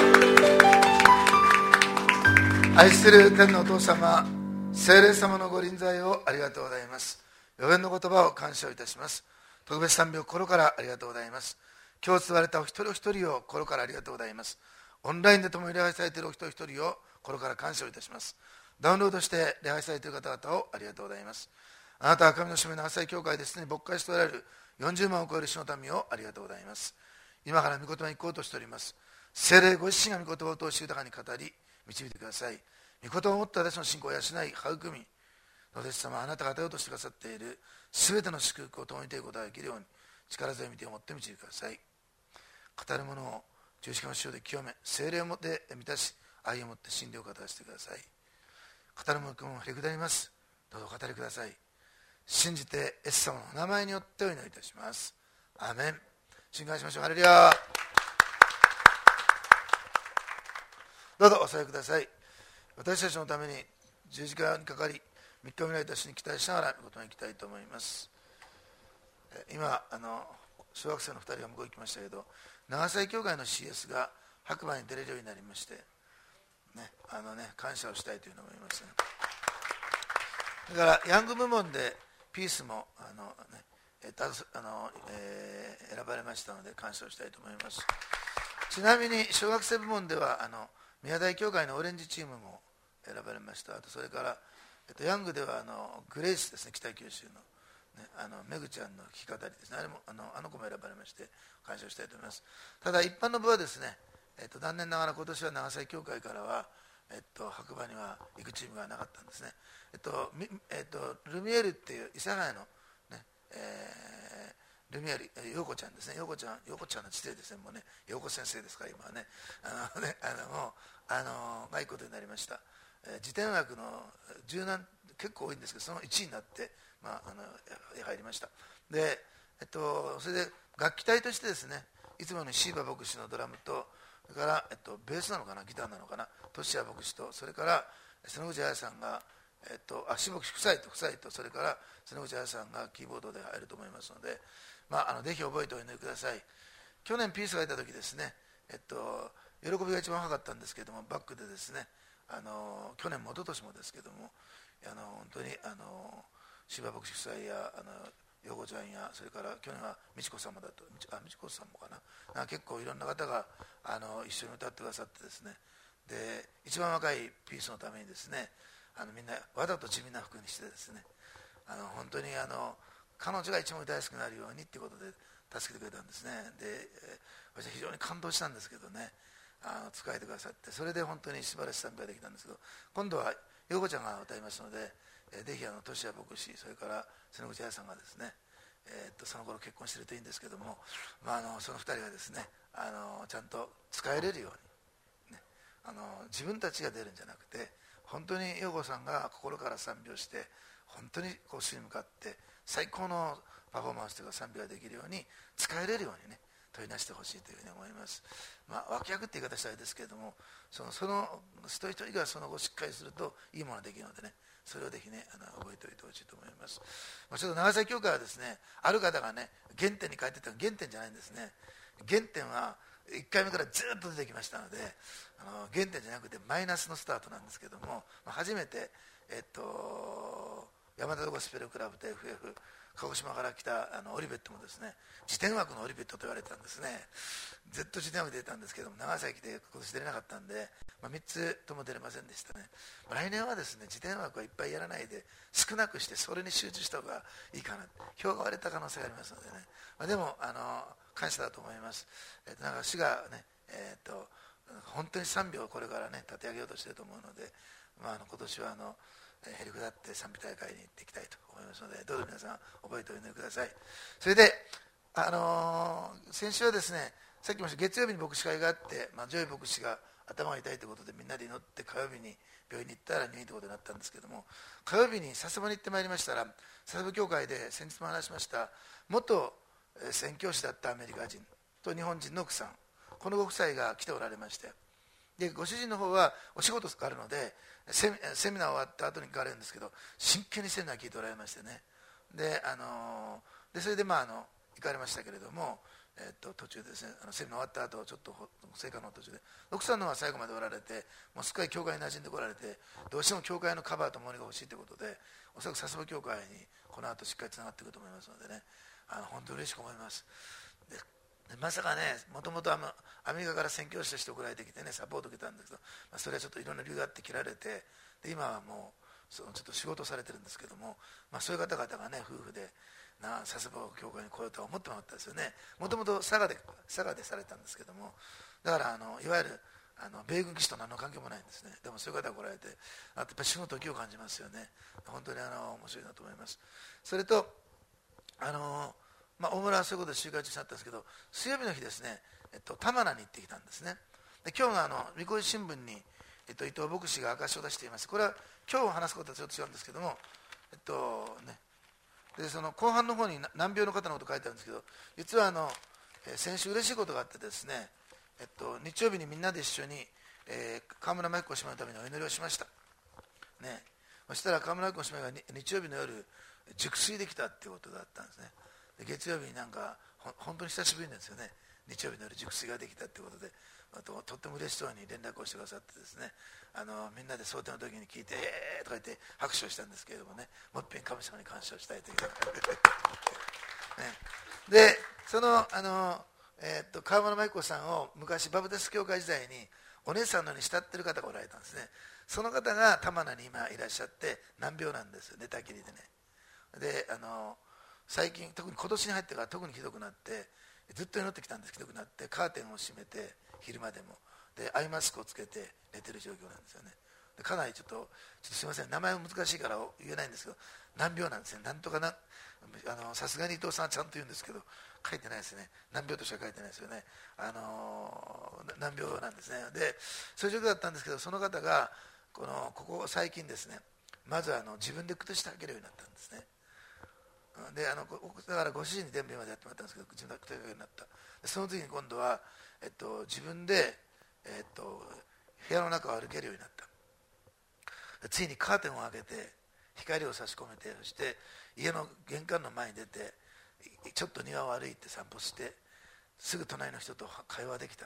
愛する天のお父様、聖霊様のご臨在をありがとうございます。予言の言葉を感謝いたします。特別賛美を心からありがとうございます。今日継がれたお一人お一人を心からありがとうございます。オンラインで共に礼拝されているお一人一人を心から感謝をいたします。ダウンロードして礼拝されている方々をありがとうございます。あなたは神の島の朝日教会ですでに牧会しておられる40万を超える主の民をありがとうございます。今から御言葉に行こうとしております。聖霊ご自身が御言葉を通し豊かに語り導いてください。御言葉を持って私の信仰を養い育み、どうです様、あなたが与えようとしてくださっているすべての祝福を共にということができるように力強い御手を持って導いてください。語るものを十字架の塩で清め、聖霊をもって満たし、愛をもって真理を語らせてください。語るものもへりくだります。どうぞお語りください。信じてイエス様のお名前によってお祈りいたします。アーメン。信願しましょう。ハレルヤ。どうぞお座りください。私たちのために十字架にかかり3日目の私に期待しながら御言葉に行きたいと思います。今小学生の2人が向こう行きましたけど、長崎教会の CS が白馬に出れるようになりまして、感謝をしたいというのを思います、ね。だからヤング部門でピースも選ばれましたので感謝をしたいと思います。ちなみに小学生部門では宮台教会のオレンジチームも選ばれました。あとそれから、ヤングではグレイスですね、北九州のめぐちゃんの弾き語りですね、あれもあの子も選ばれまして感謝したいと思います。ただ一般の部はですね、残念ながら今年は長崎教会からは、白馬には行くチームがなかったんですね。ルミエルっていう諫早の、ねルミエル陽子ちゃんですね、陽子ちゃんの父ですね、もうね陽子先生ですから今はね、もうがいいことになりました。次点枠の結構多いんですけど、その1位になって、入りました。で、それで楽器隊としてですね、いつものシーバ牧師のドラムと、それから、ベースなのかな、ギターなのかな、トシヤ牧師と、それから瀬口彩さんが、シー牧師夫妻と、それから瀬口彩さんがキーボードで入ると思いますので、ぜひ覚えてお祈りください。去年ピースがいた時ですね、喜びが一番早かったんですけども、バックでですね、去年も一昨年もですけども、本当にシーバ牧師夫妻や陽子ちゃんや、それから去年は美智子様だと、美智子さんもかな、結構いろんな方が一緒に歌ってくださってですね、で一番若いピースのためにですね、みんなわざと地味な服にしてですね、本当に彼女が一番歌いやすくなるようにっていうことで助けてくれたんですね。で、私は非常に感動したんですけどね、使えてくださって、それで本当に素晴らしい賛美ができたんですけど、今度は陽子ちゃんが歌いますので、ぜひトシヤ牧師、それから瀬口彩さんがですね、その頃結婚しているといいんですけども、その2人がですね、ちゃんと使えれるように、ね、自分たちが出るんじゃなくて、本当に陽子さんが心から賛美をして、本当に主に向かって最高のパフォーマンスというか賛美ができるように使えれるようにね、取りなしてほしいというふうに思います。脇役って言い方したいですけれども、その一人一人がその後しっかりするといいものができるのでね、それをぜひね覚えておいてほしいと思います。ちょっと長崎教会はですね、ある方がね原点に書いてたの、原点じゃないんですね。原点は1回目からずっと出てきましたので、原点じゃなくてマイナスのスタートなんですけども、初めて山田ゴスペルクラブと FF 鹿児島から来たオリベットもですね、次点枠のオリベットと言われてたんですね。ずっと次点枠で出たんですけども、長崎で今年出れなかったんで、3つとも出れませんでしたね。来年はですね、次点枠はいっぱいやらないで少なくしてそれに集中した方がいいかな、票が割れた可能性がありますのでね、でも感謝だと思います。なんか主がね、本当に賛美をこれからね立て上げようとしていると思うので、今年はへりくだって賛美大会に行っていきたいと思いますので、どうぞ皆さん覚えてお祈りください。それで、先週はですね、さっきも言いました月曜日に牧師会があって、ジョイ牧師が頭が痛いということでみんなで祈って、火曜日に病院に行ったら入院ということになったんですけども、火曜日に佐世保に行ってまいりましたら、佐世保教会で先日も話しました元宣教師だったアメリカ人と日本人の奥さん、このご夫妻が来ておられまして、でご主人の方はお仕事があるのでセミナー終わった後に行かれるんですけど、真剣にセミナー聞いておられましてね、でそれで行かれましたけれども、途中ですね、セミナー終わった後ちょっと聖火の途中で奥さんの方は最後までおられて、もうすっかり教会に馴染んでこられて、どうしても教会のカバーとものが欲しいということで、おそらく佐世保教会にこの後しっかりつながっていくと思いますのでね、本当に嬉しく思います。でまさかね、もともとアメリカから宣教師として送られてきてね、サポートを受けたんですけど、それはちょっといろんな理由があって切られて、で今はもうちょっと仕事をされてるんですけども、そういう方々がね、夫婦で佐世保教会に来ようとは思ってなかったですよね。もともと佐賀でされたんですけども、だからいわゆる米軍基地と何の関係もないんですね。でもそういう方が来られて、やっぱり主の時を感じますよね。本当に面白いなと思います。それと大村はそういうことで集会中になったんですけど、水曜日の日ですね、玉名に行ってきたんですね。で今日が三越新聞に、伊藤牧師が証しを出しています。これは今日話すことはちょっと違うんですけども、でその後半の方に難病の方のこと書いてあるんですけど、実は先週嬉しいことがあってですね、日曜日にみんなで一緒に、河村真紀子姉妹のためにお祈りをしました、ね、そしたら河村真紀子姉妹が日曜日の夜熟睡できたっていうことだったんですね。で月曜日になんか本当に久しぶりなんですよね、日曜日の夜熟睡ができたということで、とっても嬉しそうに連絡をしてくださってですね、みんなで蒼天の時に聞いて「とか言って拍手をしたんですけれどもね、もっぺん神様に感謝をしたいという、ね、でその川村真紀子さんを昔バプテスト教会時代にお姉さんのように慕ってる方がおられたんですね。その方が玉名に今いらっしゃって難病なんですよ、寝たきりでね。で最近特に今年に入ってから特にひどくなって、ずっと祈ってきたんですけど、ひどくなってカーテンを閉めて昼間でもでアイマスクをつけて寝てる状況なんですよね。でかなりちょっとすいません、名前は難しいから言えないんですけど、難病なんですね。なんとかな、さすがに伊藤さんはちゃんと言うんですけど書いてないですね。難病としか書いてないですよね。難病なんですね。でそういう状況だったんですけど、その方がここ最近ですね、まず自分で靴下履けるようになったんですね。でだからご主人に全部までやってもらったんですけど、自分で靴下履けるようになった。でその次に今度は、自分で、部屋の中を歩けるようになった。ついにカーテンを開けて光を差し込めて、そして家の玄関の前に出てちょっと庭を歩いて散歩して、すぐ隣の人と会話できた。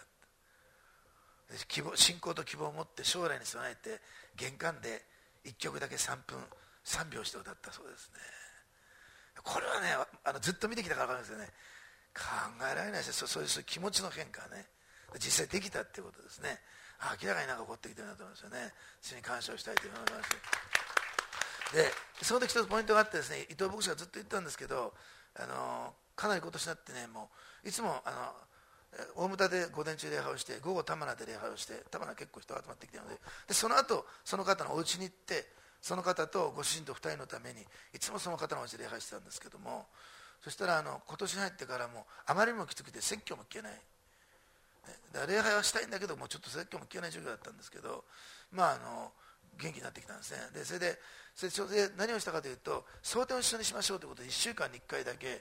信仰と希望を持って将来に備えて玄関で1曲だけ3分3秒して歌ったそうですね。これはね、ずっと見てきたから分かるんですよね。考えられないですよ。そういう気持ちの変化がね、実際できたっていうことですね。明らかになんか起こってきてるなと思いますよね。主に感謝をしたいと思います。でその時一つポイントがあってですね、伊藤牧師がずっと言ったんですけど、かなり今年になってね、もういつも大牟田で午前中礼拝をして、午後玉名で礼拝をして、玉名結構人が集まってきたので、その後その方のお家に行って、その方とご主人と2人のためにいつもその方のお家で礼拝してたんですけども、そしたら今年に入ってからもあまりにもきつくて説教も聞けない、だから礼拝はしたいんだけども、ちょっと説教も聞けない状況だったんですけど、元気になってきたんですね。でそれで何をしたかというと、蒼天を一緒にしましょうということで、1週間に1回だけ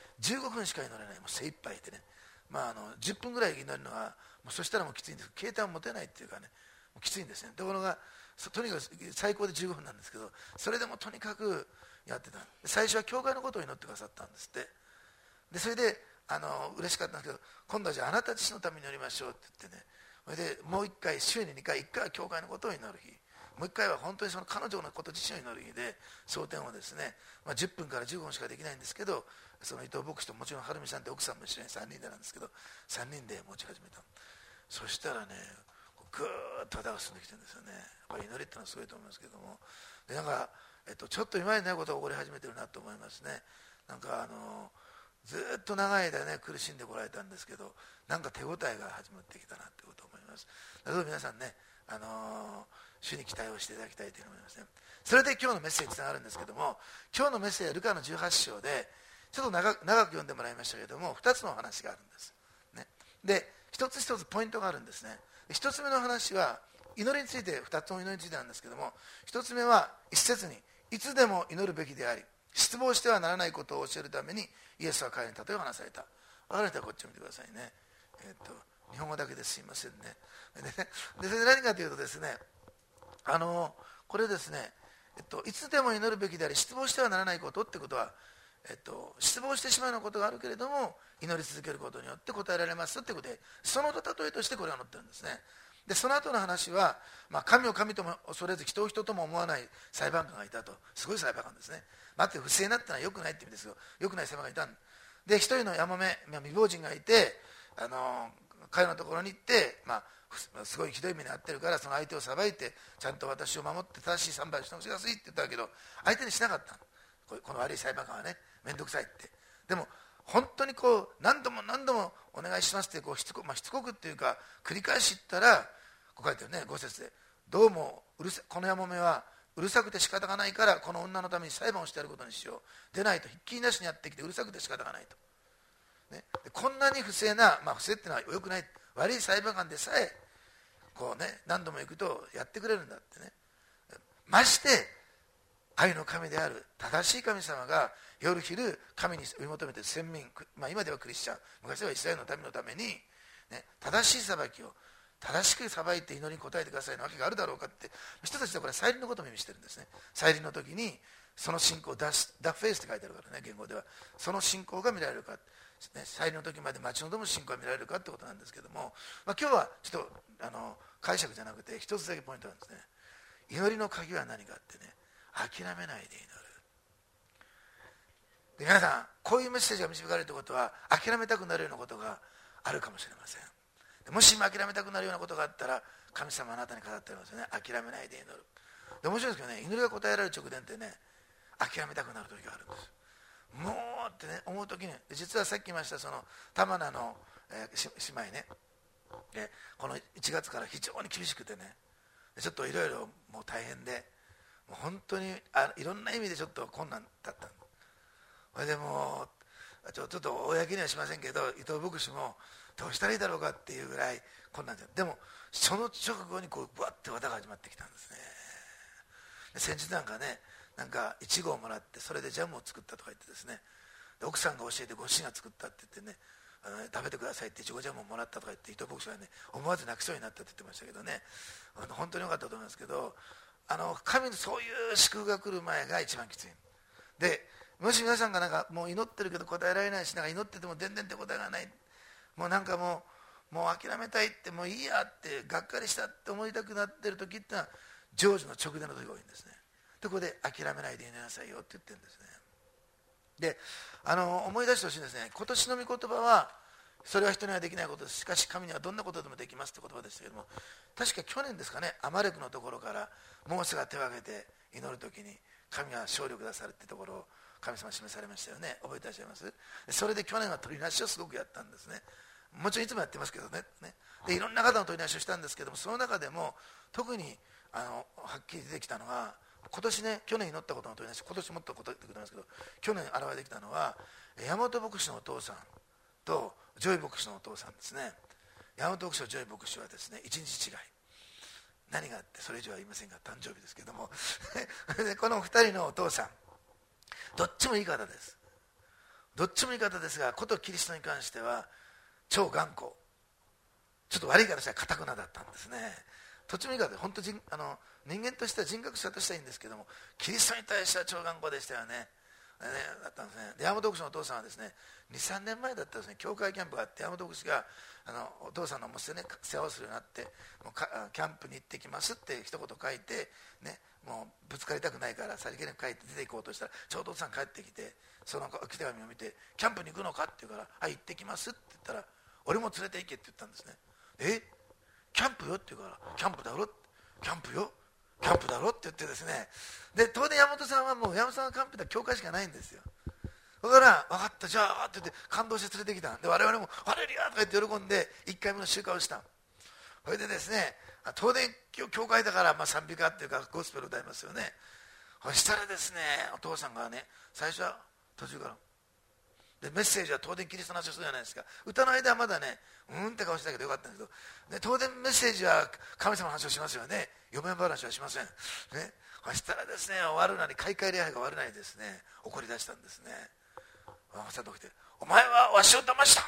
15分しか祈れない、もう精一杯でね、10分ぐらい祈るのはもうそしたらもうきついんです。携帯を持てないっていうかね、もうきついんですね。ところがとにかく最高で15分なんですけど、それでもとにかくやってた。最初は教会のことを祈ってくださったんですって。でそれで嬉しかったんですけど、今度はじゃああなた自身のために祈りましょうって言ってね、それでもう1回、週に2回、1回は教会のことを祈る日、もう1回は本当にその彼女のこと自身を祈る日で、蒼天をですね、10分から15分しかできないんですけど、その伊藤牧師ともちろん晴美さんって奥さんも一緒に3人でなんですけど、3人で持ち始めた。そしたらね、ぐーっと肌が進んできてるんですよね。やっぱり祈りってのはすごいと思いますけども、でなんか、ちょっと今までないことが起こり始めてるなと思いますね。なんかずっと長い間ね苦しんでこられたんですけど、なんか手応えが始まってきたなということを思います。どうぞ皆さんね、主に期待をしていただきたいと思いますね。それで今日のメッセージにつながるんですけども、今日のメッセージはルカの18章でちょっと長く読んでもらいましたけれども、2つのお話があるんです、ね、で一つ一つポイントがあるんですね。1つ目の話は祈りについて、2つの祈りについてなんですけども、1つ目は一節にいつでも祈るべきであり失望してはならないことを教えるためにイエスは彼に例えを話された。分かる人はこっちを見てくださいね。日本語だけですいませんね。でそれで何かというとですね、これですね、いつでも祈るべきであり失望してはならないことってことは、失望してしまうようなことがあるけれども祈り続けることによって答えられますってことで、その例えとしてこれが載ってるんですね。でその後の話は、神を神とも恐れず人を人とも思わない裁判官がいたと。すごい裁判官ですね。待って、不正なってのは良くないって意味ですよ。良くない裁判官がいたんで、一人のヤモメ未亡人がいて、彼のところに行って、すごいひどい目に遭ってるからその相手を裁いてちゃんと私を守って正しい裁判をしてほしいって言ったけど、相手にしなかった。この悪い裁判官はね、面倒くさいって。でも本当に何度も何度もお願いしますってしつこくっていうか繰り返し言ったら、こう書いてあるね、5節で、どうもこのヤモメはうるさくて仕方がないからこの女のために裁判をしてやることにしよう。でないとひっきりなしにやってきてうるさくて仕方がないと、ね、でこんなに不正な、不正っていうのは良くない悪い裁判官でさえ何度も行くとやってくれるんだってね。まして愛の神である正しい神様が夜昼神に追い求めて先民、今ではクリスチャン、昔ではイスラエルの民のために、ね、正しい裁きを正しく裁いて祈りに応えてくださいのわけがあるだろうかって、人たちはこれ再臨のことを意味してるんですね。再臨の時にその信仰、ダフェイスって書いてあるからね、言語では。その信仰が見られるか、再臨の時まで待ち望む信仰が見られるかってことなんですけども、今日はちょっと解釈じゃなくて一つだけポイントなんですね。祈りの鍵は何かってね、諦めないで祈る。で皆さん、こういうメッセージが導かれるということは諦めたくなるようなことがあるかもしれません。でもし今諦めたくなるようなことがあったら、神様あなたに語っておりますよね。諦めないで祈る。で面白いですけどね、祈りが答えられる直前ってね、諦めたくなる時があるんです。 もうってね思う時に、実はさっき言いましたその玉名の、姉妹ね、この1月から非常に厳しくてね、ちょっといろいろもう大変で、もう本当にいろんな意味でちょっと困難だったの。それでもうちょっと公にはしませんけど、伊藤牧師もどうしたらいいだろうかっていうぐらい困難で、でもその直後にこうブワッて技が始まってきたんですね。で先日なんかね、なんかイチゴをもらって、それでジャムを作ったとか言ってですね、で奥さんが教えてご主人が作ったって言ってね、食べてくださいってイチゴジャムをもらったとか言って、伊藤牧師はね思わず泣きそうになったって言ってましたけどね、本当に良かったと思いますけど、神のそういう祝福が来る前が一番きつい。でもし皆さんがなんかもう祈ってるけど答えられないし、なんか祈ってても全然手応えがない、もうなんかもう諦めたいって、もういいやってがっかりしたって思いたくなってる時ってのは成就の直前の時が多いんですね。でここで諦めないでいなさいよって言ってるんですね。で思い出してほしいんですね。今年の御言葉はそれは人にはできないことです、しかし神にはどんなことでもできますって言葉でしたけども、確か去年ですかね、アマレクのところからモーセが手を挙げて祈るときに神は勝利をくださるってところを神様示されましたよね。覚えてらっしゃいます？それで去年は取りなしをすごくやったんですね。もちろんいつもやってますけどね。でいろんな方の取りなしをしたんですけども、その中でも特にはっきり出てきたのは、今年ね、去年祈ったことの取りなし、今年もっと答えてくれますけど、去年現れてきたのは山本牧師のお父さんとジョイ牧師のお父さんですね。山本牧師とジョイ牧師はですね、1日違い、何があってそれ以上は言いませんが誕生日ですけどもでこの2人のお父さん、どっちもいい方です。どっちもいい方ですが、ことキリストに関しては超頑固、ちょっと悪い方したら堅くなだったんですね。どっちもいい方で、本当人間としては人格者としてはいいんですけども、キリストに対しては超頑固でしたよね。だったんですね。で山本牧師のお父さんはですね、 2,3 年前だったんですね、教会キャンプがあって、山本牧師がお父さんのもせね世話をするようになって、もうキャンプに行ってきますって一言書いて、ね、もうぶつかりたくないからさりげなく書いて出て行こうとしたら、ちょうどお父さん帰ってきて、その置き手紙を見て、キャンプに行くのかって言うから、はい行ってきますって言ったら、俺も連れて行けって言ったんですね。キャンプよって言うから、キャンプだろ、キャンプよ、キャンプだろって言ってですね、で当然山本さんはもう山本さんのキャンプでは教会しかないんですよ。だから分かったじゃあって言って感動して連れてきたんで、我々もハレルヤとか言って喜んで1回目の集会をした。それでですね、当然教会だから賛美歌っていうかゴスペル歌いますよね。そしたらですね、お父さんがね、最初は途中からでメッセージは当然キリストの話をするじゃないですか。歌の間はまだねって顔してたけどよかったんですけど、で当然メッセージは神様の話をしますよね。嫁話はしませんね。そしたらですね、終わるなり開会礼拝が終わるなりですね、怒り出したんですね。さと来て、お前はわしを騙した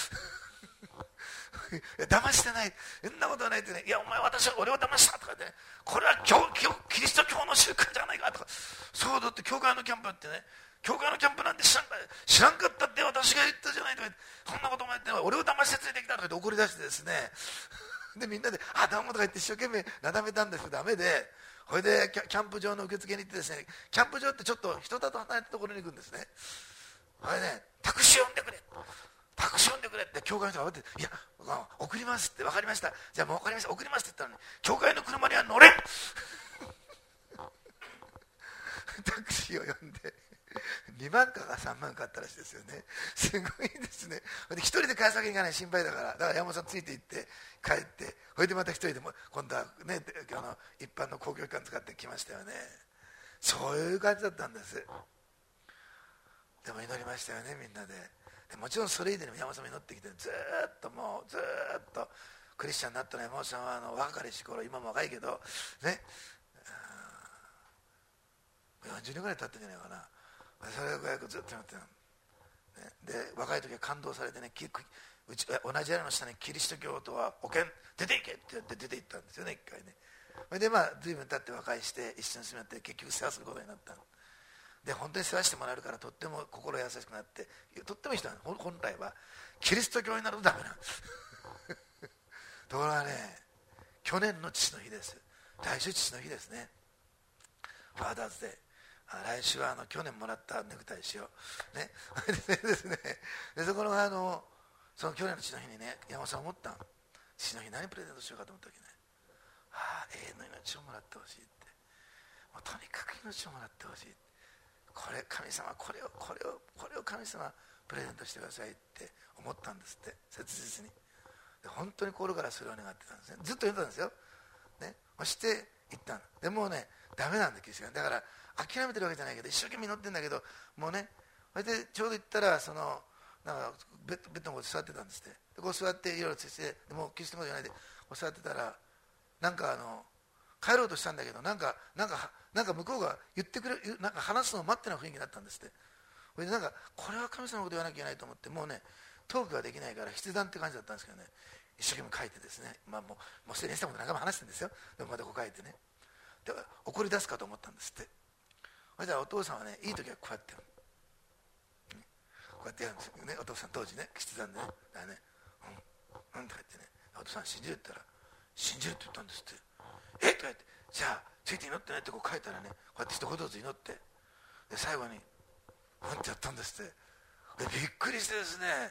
騙してない、そんなことはないってね、いやお前俺を騙したとかね、これはキリスト教の集会じゃないかとか、そうだって教会のキャンプってね、教会のキャンプなんて知らんかったって私が言ったじゃないとか、そんなことも言って俺を騙して連れてきたとか言って怒り出してですね、でみんなでどうもとか言って一生懸命なだめたんですけどダメで、それでキャンプ場の受付に行ってですね、キャンプ場ってちょっと人里離れたところに行くんですね。それね、タクシー呼んでくれ、タクシー呼んでくれって教会の人が言って、いや送りますって、分かりました、じゃあもう分かりました、送りますって言ったのに、教会の車には乗れタクシーを呼んで2万かが3万かあったらしいですよね。すごいですね。で一人で帰すわけにいかない、心配だから、だから山本さんついて行って帰って、それでまた一人でも今度はね、一般の公共機関使ってきましたよね。そういう感じだったんです。でも祈りましたよね、みんなで。もちろんそれ以前にも山本さんも祈ってきて、ずっとクリスチャンになったの山本さんは若かりし頃、今も若いけどね、40年ぐらい経ったんじゃないかな。それぐらいずっとやってた、ね、で若い時は感動されてね、同じ屋根の下にキリスト教徒は保険出ていけって言って出て行ったんですよね、一回ね。それで随分経って和解して一緒に住み合って結局世話することになったで、本当に世話してもらえるからとっても心優しくなって、とってもいい人なんです。本来はキリスト教になるとダメなんですところがね、去年の父の日です。来週父の日ですね、ファーダーズデー。来週は去年もらったネクタイしようねですね。でそこのその去年の父の日にね、山本さん思ったの、父の日何プレゼントしようかと思った時ね、永遠の命をもらってほしいって、もうとにかく命をもらってほしい、 これ神様これを神様プレゼントしてくださいって思ったんですって、切実に。で本当に心からそれを願ってたんですね。ずっと言ってたんですよ、ね、そして言ったんでもうねダメなんだキリストが。だから諦めてるわけじゃないけど一生懸命祈ってるんだけど、もうねそれでちょうど行ったらなんかベッドの方で座ってたんですって。でこう座っていろいろついて、でもキリストのことじゃないでこう座ってたら、なんか帰ろうとしたんだけど、なんか向こうが言ってくれる、なんか話すのを待ってない雰囲気になったんですって。それでなんかこれは神様のこと言わなきゃいけないと思って、もうねトークができないから筆談って感じだったんですけどね、一生懸命書いてですね、もうすでにしたこと何回も話してるんですよ。でもまたこう書いてね、で怒り出すかと思ったんですって。そしたらお父さんはね、いい時はこうやってやる、こうやってやるんですよね、お父さん当時ね、筆談でね。だからね、うんとか言ってね、お父さん信じるって言ったら、信じるって言ったんですって。とか言って、じゃあついて祈ってねってこう書いたらね、こうやって一言ずつ祈って、で最後にってやったんですって。でびっくりしてですね、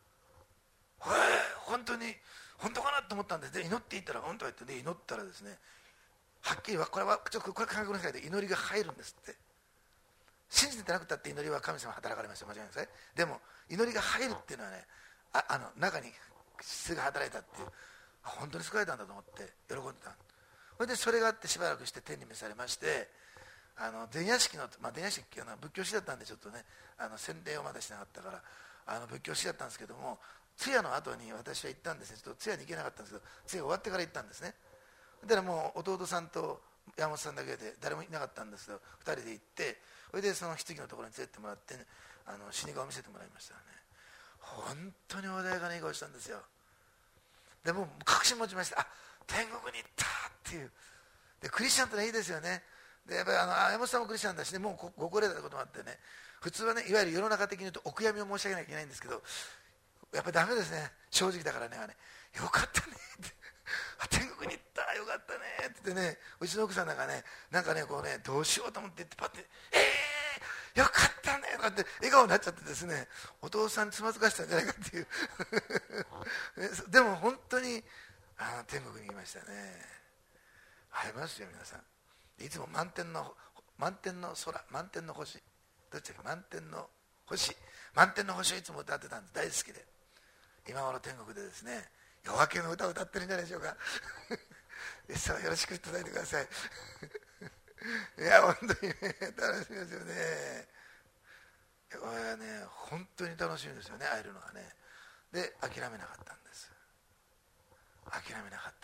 本当に本当かなと思ったんです。で祈っていったら本当は言って、ね、祈ったらですね、はっきりこれ感覚の世界で祈りが入るんですって。信じてなくたって祈りは神様働かれました、間違いないですね。でも祈りが入るっていうのはね、中に質が働いたっていう、本当に救われたんだと思って喜んでた。それでそれがあってしばらくして天に召されまして、前夜式の、前夜式仏教式だったんでちょっとね洗礼をまだしなかったから仏教式だったんですけども、通夜の後に私は行ったんですね。ちょっと通夜に行けなかったんですけど、通夜終わってから行ったんですね。だからもう弟さんと山本さんだけで誰もいなかったんですけど、2人で行って、それでその棺のところに連れてってもらって、ね、死に顔を見せてもらいましたらね、本当に穏やかな笑顔したんですよ。でも確信持ちました。天国に行ったっていう。でクリスチャンってのはいいですよね。でやっぱり山本さんもクリスチャンだしね、もうご高齢だったこともあってね、普通はね、いわゆる世の中的に言うとお悔やみを申し上げなきゃいけないんですけど、やっぱりダメですね、正直だからね。よかったねって天国に行ったよかったねって言ってね、うちの奥さんなんかねこうね、どうしようと思って言ってパッてよかったねとかって笑顔になっちゃってですね、お父さんにつまずかしたんじゃないかっていうでも本当に天国に行きましたね。ありますよ皆さん。いつも満天の空、満天の星、どっちだっけ、満天の星をいつも歌ってたんです。大好きで。今頃天国でですね、夜明けの歌を歌ってるんじゃないでしょうかさあよろしく伝えてくださいいや本当にね、楽しみですよね。これはね本当に楽しみですよね、会えるのがね。で諦めなかったんです。諦めなか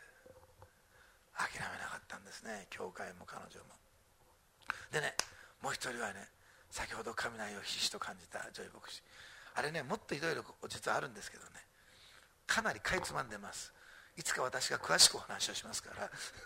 ったんですね、教会も彼女も。でね、もう一人はね、先ほど神の愛をひしひしと感じたジョイ牧師、あれね、もっといろいろ実はあるんですけどね、かなりかいつまんでます。いつか私が詳しくお話をしますから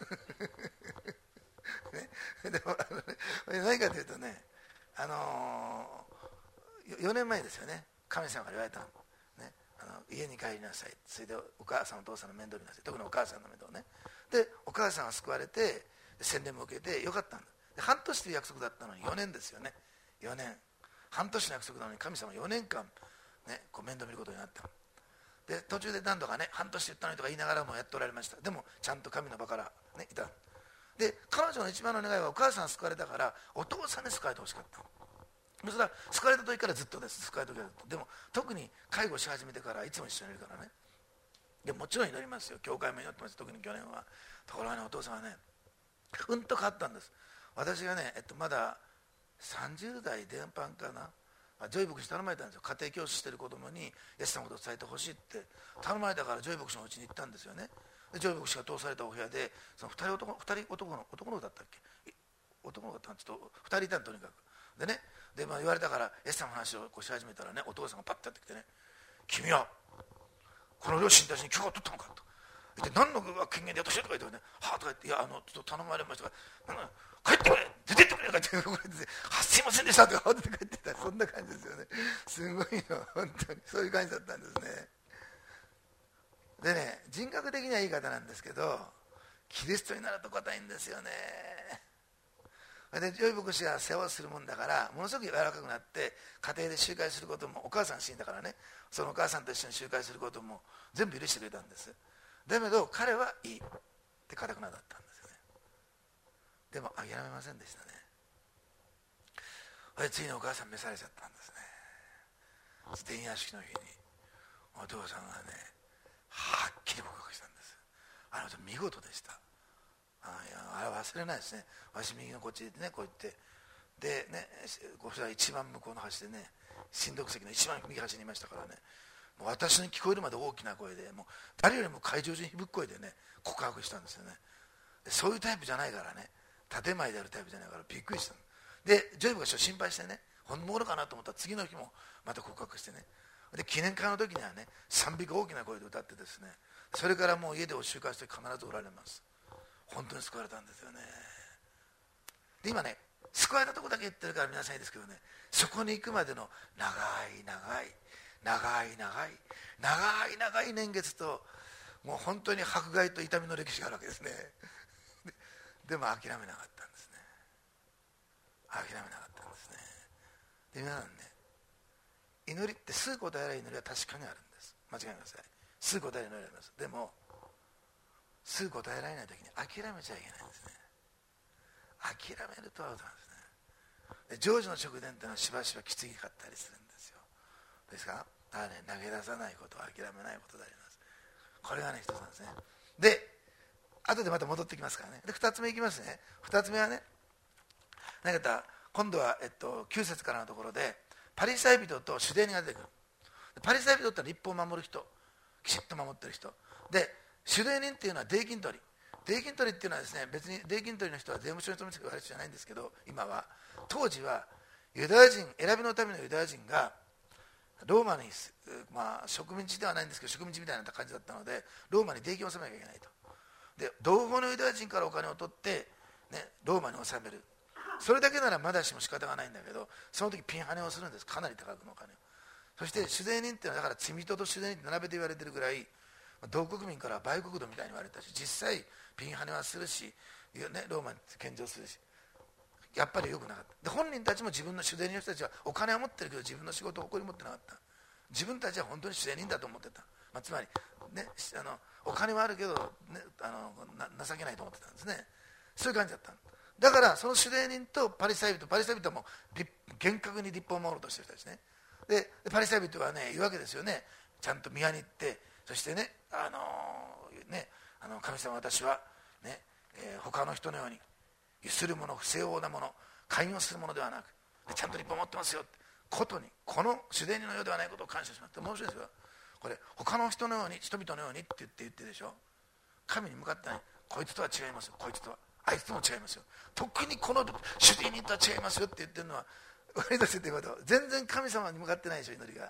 ね、でも何かというとね、4年前ですよね、神様から言われたの、ね、家に帰りなさい、それでお母さんお父さんの面倒見なさい、特にお母さんの面倒ね。でお母さんは救われて洗礼も受けてよかったんだ。で半年という約束だったのに4年ですよね。4年、半年の約束なのに神様4年間、ね、こう面倒見ることになった。で途中で何度かね、半年言ったのにとか言いながらもやっておられました。でもちゃんと神の場から、ね、いた。で彼女の一番の願いはお母さん救われたからお父さんに救われてほしかった。それは救われた時からずっとです。救われた時からずっと。でも特に介護し始めてからいつも一緒にいるからね。でもちろん祈りますよ、教会も祈ってます。特に去年は。ところがね、お父さんはねうんと変わったんです。私がね、まだ30代前半かな、ジョイ牧師頼まれたんですよ。家庭教師してる子供にイエス様のことを伝えてほしいって頼まれたからジョイ牧師のうちに行ったんですよね。でジョイ牧師が通されたお部屋で、その2人男の子だったっけ、男の子だったん、ちょっと2人いたのとにかくでね。で、言われたからイエス様の話をし始めたらね、お父さんがパッとやってきてね、君はこの両親たちに許可を取ったのかと言って、何の権限でやっとしてとか言ってね、はあとか言って、いやちょっと頼まれましたから帰ってくれ、出てってくれとか言って、すいませんでしたとか慌てて帰ってきた。そんな感じですよね。すごいの、本当にそういう感じだったんですね。でね、人格的にはいい方なんですけど、キリストになると硬いんですよね。でジョイ牧師が世話をするもんだから、ものすごく柔らかくなって、家庭で集会することも、お母さん死んだからね、そのお母さんと一緒に集会することも全部許してくれたんです。だけど彼はいいって固くなだったんですよね。でも諦めませんでしたね。 で次にお母さん召されちゃったんですね。伝弥式の日にお父さんがねはっきり告白したんです。あの人見事でした。あれ忘れないですね。私右のこっちでねこう言ってでね、こちら一番向こうの端でね親族席の一番右端にいましたからね、もう私に聞こえるまで大きな声でもう誰よりも会場中に響く声でね告白したんですよね。でそういうタイプじゃないからね、建前であるタイプじゃないからびっくりしたので、ジョイブが心配してね本物かなと思ったら次の日もまた告白してね、で記念会の時にはね賛美歌大きな声で歌ってですね、それからもう家でお集会して必ずおられます。本当に救われたんですよね。で今ね救われたとこだけ言ってるから皆さんいいですけどね、そこに行くまでの長い年月ともう本当に迫害と痛みの歴史があるわけですね。でも諦めなかったんですね。諦めなかったんですね。で皆さんね、祈りってすぐ答えられる祈りは確かにあるんです。間違いなさい。すぐ答えられる祈りはあります。でもすぐ答えられない時に諦めちゃいけないんですね。諦めるとアウトなんですね。で成就の直前というのはしばしばきつかったりするんですよ。ですから、投げ出さないことは諦めないことであります。これがね一つなんですね。で後でまた戻ってきますからね。で2つ目いきますね。2つ目はね何か今度は、9節からのところでパリサイ人と主税人が出てくる。パリサイ人ってのは立法を守る人、きちっと守ってる人で、主税人っていうのは税金取り。税金取りっていうのはですね、別に税金取りの人は税務署に勤めてくる人じゃないんですけど、今は当時はユダヤ人、選びのためのユダヤ人がローマに、植民地ではないんですけど植民地みたいな感じだったのでローマに税金を納めなきゃいけないと。で同胞のユダヤ人からお金を取って、ね、ローマに納める。それだけならまだしも仕方がないんだけど、その時ピンハネをするんです。かなり高くのお金を。そして主税人っていうのはだから罪人と主税人って並べて言われてるぐらい同国民から売国奴みたいに言われたし、実際ピンハネはするし、ね、ローマに献上するし、やっぱり良くなかった。で本人たちも自分の主税人の人たちはお金は持ってるけど自分の仕事を誇り持ってなかった。自分たちは本当に主税人だと思ってた、つまり、ね、お金はあるけど、ね、情けないと思ってたんですね。そういう感じだった。だからその主税人とパリサイ人はもう厳格に立法を守ろうとしてる人たちね。でパリサイ人はね言うわけですよね。ちゃんと宮に行って、そしてね、神様私は、ね他の人のようにゆするもの、不正なもの、寛容するものではなく、ちゃんと立法を持ってますよってことに、この主税人のようではないことを感謝しますって面白いですよ。これ他の人のように、人々のようにって言ってでしょ。神に向かってない、こいつとは違いますよ、こいつとはあいつとも違いますよ、特にこの主税人とは違いますよって言ってるのは割としていうこと、全然神様に向かってないでしょ、祈りが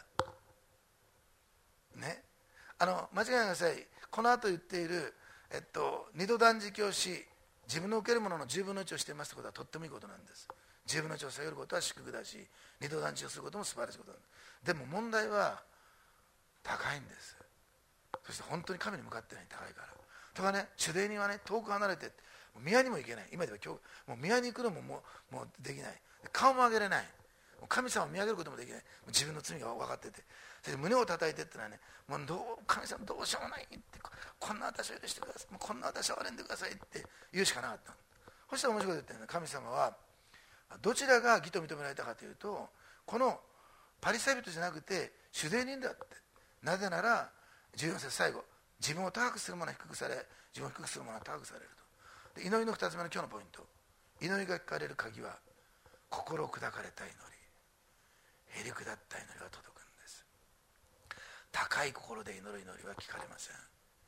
ね。間違いなさい。この後言っている、二度断食をし自分の受けるものの10分の1をしていますということはとってもいいことなんです。10分の1を下げることは祝福だし、二度断食をすることも素晴らしいことなんです。でも問題は高いんです。そして本当に神に向かってない、高いから。とかね、主税人はね遠く離れて宮にも行けない。今ではもう宮に行くのももうできない。顔も上げれない。神様を見上げることもできない。自分の罪が分かってて、そして胸を叩いてってのはね、もう神様どうしようもないって、こんな私を許してください、もうこんな私を憐れんでくださいって言うしかなかった。そしたら面白いこと言ってるね。神様はどちらが義と認められたかというと、このパリサイ人じゃなくて主税人だって。なぜなら14節最後、自分を高くする者は低くされ、自分を低くする者は高くされると。で祈りの2つ目の今日のポイント、祈りが聞かれる鍵は心砕かれた祈り、へりくだった祈りが届くんです。高い心で祈る祈りは聞かれません。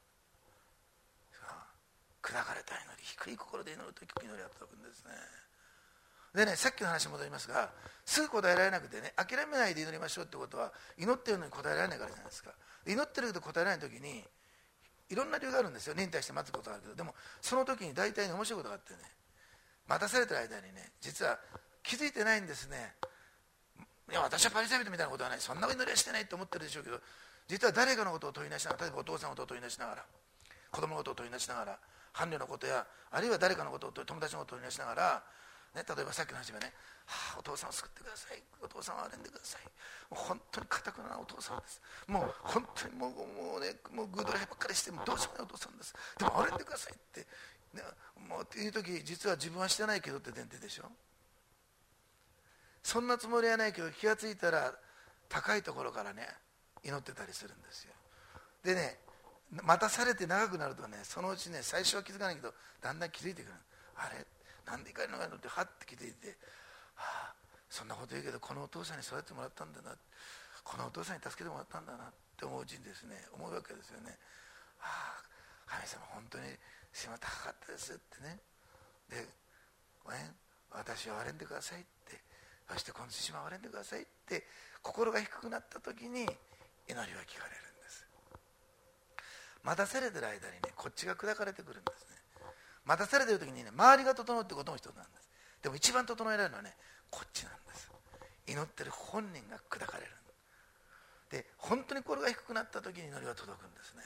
砕かれた祈り、低い心で祈ると祈りが届くんですね。でね、さっきの話に戻りますが、すぐ答えられなくてね、諦めないで祈りましょうってことは、祈ってるのに答えられないからじゃないですか。祈ってるけど答えられない時にいろんな理由があるんですよ。忍耐して待つことがあるけど、でもその時に大体、ね、面白いことがあってね、待たされてる間にね、実は気づいてないんですね。いや私はパリサイ人みたいなことはない、そんな祈りはしてないと思ってるでしょうけど、実は誰かのことを問いなしながら、例えばお父さんのことを問いなしながら、子供のことを問いなしながら、伴侶のことやあるいは誰かのことを、友達のことを問いなしながら、ね、例えばさっきの話はね、お父さんを救ってください、お父さんを憐れんでください、もう本当に堅くなお父さんです、もう本当にもうね、もうグードライばっかりしてもどうしようもないお父さんです、でも憐れんでくださいって、ね、もうっていう時、実は自分はしてないけどって前提でしょ。 そんなつもりはないけど、気がついたら高いところからね祈ってたりするんですよ。でね、待たされて長くなるとね、そのうちね、最初は気づかないけどだんだん気づいてくる。あれなんで行かれるのかなってはって気づいて、はあ、そんなこと言うけどこのお父さんに育ててもらったんだな、このお父さんに助けてもらったんだなって思ううちにですね、思うわけですよね。はあ、神様本当に背が高かったですってね。で、私を憐れんでくださいって、そしてこの対馬を憐れんでくださいって心が低くなった時に祈りは聞かれるんです。待たされてる間にね、こっちが砕かれてくるんですね。待たされてる時にね、周りが整うってことも一つなんです。でも一番整えられるのはね、こっちなんです。祈ってる本人が砕かれる。で、本当に心が低くなった時に祈りは届くんですね。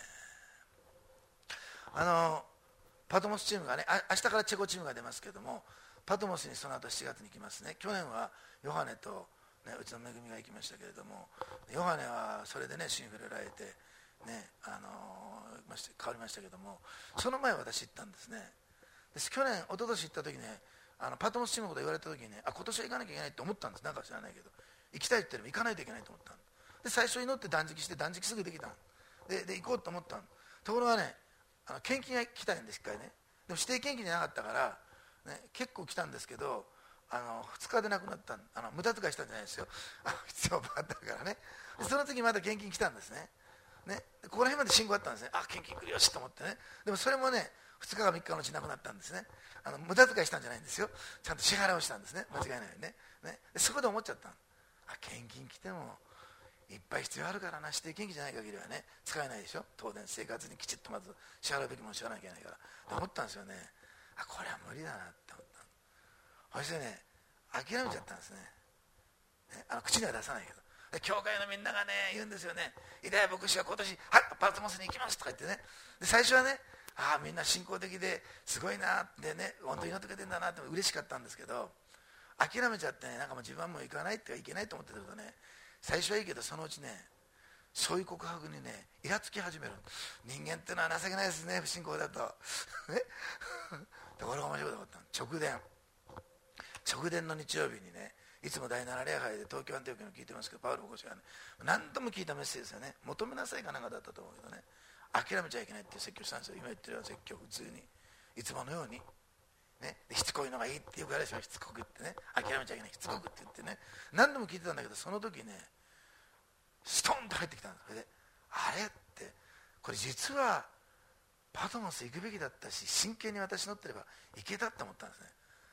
パトモスチームがね、明日からチェコチームが出ますけども、パトモスにその後7月に行きますね。去年はヨハネと、ね、うちの恵みが行きましたけれども、ヨハネはそれでね、主に触れられて、ね、変わりましたけども、その前私行ったんですね。去年、一昨年行った時ね、パトモスチームのこと言われた時にね、今年は行かなきゃいけないって思ったんです。なんか知らないけど、行きたいって言っても行かないといけないと思ったんで、最初祈って断食して、断食すぐできたんで行こうと思ったん。ところがね、献金が来たんです、1回ね。でも指定献金じゃなかったから、ね、結構来たんですけど、2日でなくなった無駄遣いしたんじゃないですよ。必要があったからね。でその時また献金来たんですね。ここら辺まで信号あったんですね。献金来るよしと思ってね。でもそれもね、2日か3日のうちなくなったんですね。無駄遣いしたんじゃないんですよ。ちゃんと支払いをしたんですね。間違いないよね。でそこで思っちゃったの。献金来てもいっぱい必要あるからな、指定献金じゃない限りはね、使えないでしょ。当然生活にきちっとまず支払うべきものを支払わなきゃいけないからと思ったんですよね。これは無理だなって思ったの。そしてね、諦めちゃったんですね。口には出さないけど。で教会のみんながね言うんですよね。イダヤ牧師は今年パトモスに行きますとか言ってね。で最初はね、みんな信仰的ですごいなってね、本当に祈ってくれてんだなって嬉しかったんですけど、諦めちゃってね、なんかもう自分はもう行かないっていけないと思ってるとね、最初はいいけどそのうちね、そういう告白にねイラつき始める。人間ってのは情けないですね、不信仰だとところが面白いことだった。直前の日曜日にね、いつも第7礼拝で東京アンティオキアの聞いてますけど、パウロ牧師がね、何度も聞いたメッセージですよね。求めなさいかなんかだったと思うけどね、諦めちゃいけないっていう説教したんですよ。今言ってるような説教、普通にいつものようにね、しつこいのがいいってよく言われてしまう。しつこくってね、諦めちゃいけない、しつこくって言ってね、何度も聞いてたんだけど、その時ねストンと入ってきたんです。それであれって、これ実はパトモス行くべきだったし、真剣に私乗ってれば行けたって思ったんですね。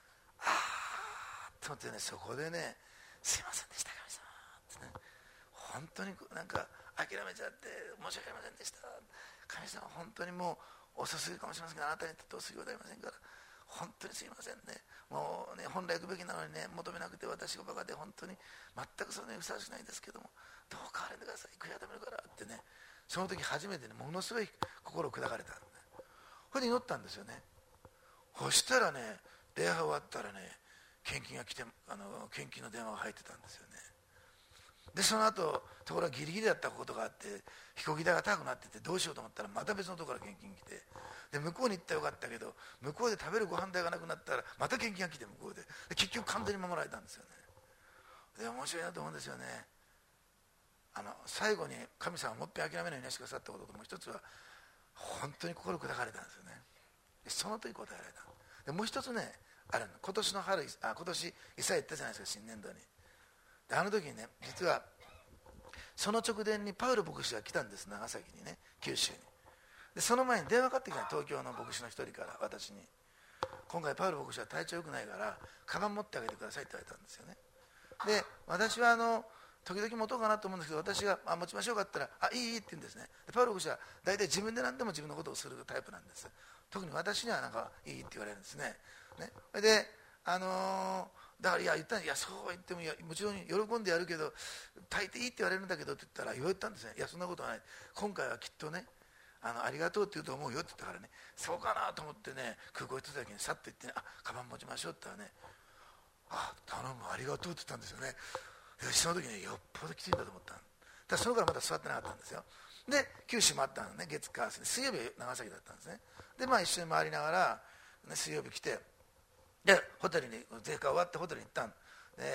と思ってね、そこでね、すいませんでした神様ってね、本当になんか諦めちゃって申し訳ありませんでした。神様本当にもう遅すぎるかもしれませんけど、あなたにとって遅すぎございませんから本当にすいませんね。もうね、本来行くべきなのにね、求めなくて私がバカで本当に全くそれにふさわしくないですけども、どうか憐れんでください、悔い改めるからってね、その時初めてね、ものすごい心を砕かれたんで、それで祈ったんですよね。そしたらね、礼拝終わったらね、献金が来て、献金の電話が入ってたんですよね。でその後ところがギリギリだったことがあって、飛行機代が高くなっててどうしようと思ったら、また別のところから献金来て、で向こうに行ったらよかったけど、向こうで食べるご飯代がなくなったらまた献金が来て、向こうで結局完全に守られたんですよね。で面白いなと思うんですよね。最後に神様はもっぺん諦めないようにしてくださったことと、もう一つは本当に心砕かれたんですよね。でその時答えられた。でもう一つねあるの。今年の春、今年イサヤ行ったじゃないですか、新年度に。であの時にね、実はその直前にパウロ牧師が来たんです、長崎にね、九州に。でその前に電話かかってきた、東京の牧師の一人から私に、今回パウロ牧師は体調良くないからカバン持ってあげてくださいって言われたんですよね。で私は時々持とうかなと思うんですけど、私が持ちましょうかって言ったら、いいって言うんですね。でパウロ牧師は大体自分で何でも自分のことをするタイプなんです。特に私にはなんかいいって言われるんですね。でだから言ったんです。そう言ってももちろん喜んでやるけど大抵いいって言われるんだけどって言ったら、言われたんですね。そんなことはない、今回はきっとねありがとうって言うと思うよって言ったからね、そうかなと思ってね、空港行った時にさっと言ってね、カバン持ちましょうって言ったらね、頼むありがとうって言ったんですよね。その時ね、よっぽどきついんだと思ったの。だそのからまた座ってなかったんですよ。で九州もあったのね、月火水曜日長崎だったんですね。で一緒に回りながら、水曜日来て、でホテルに税関終わってホテルに行ったんで、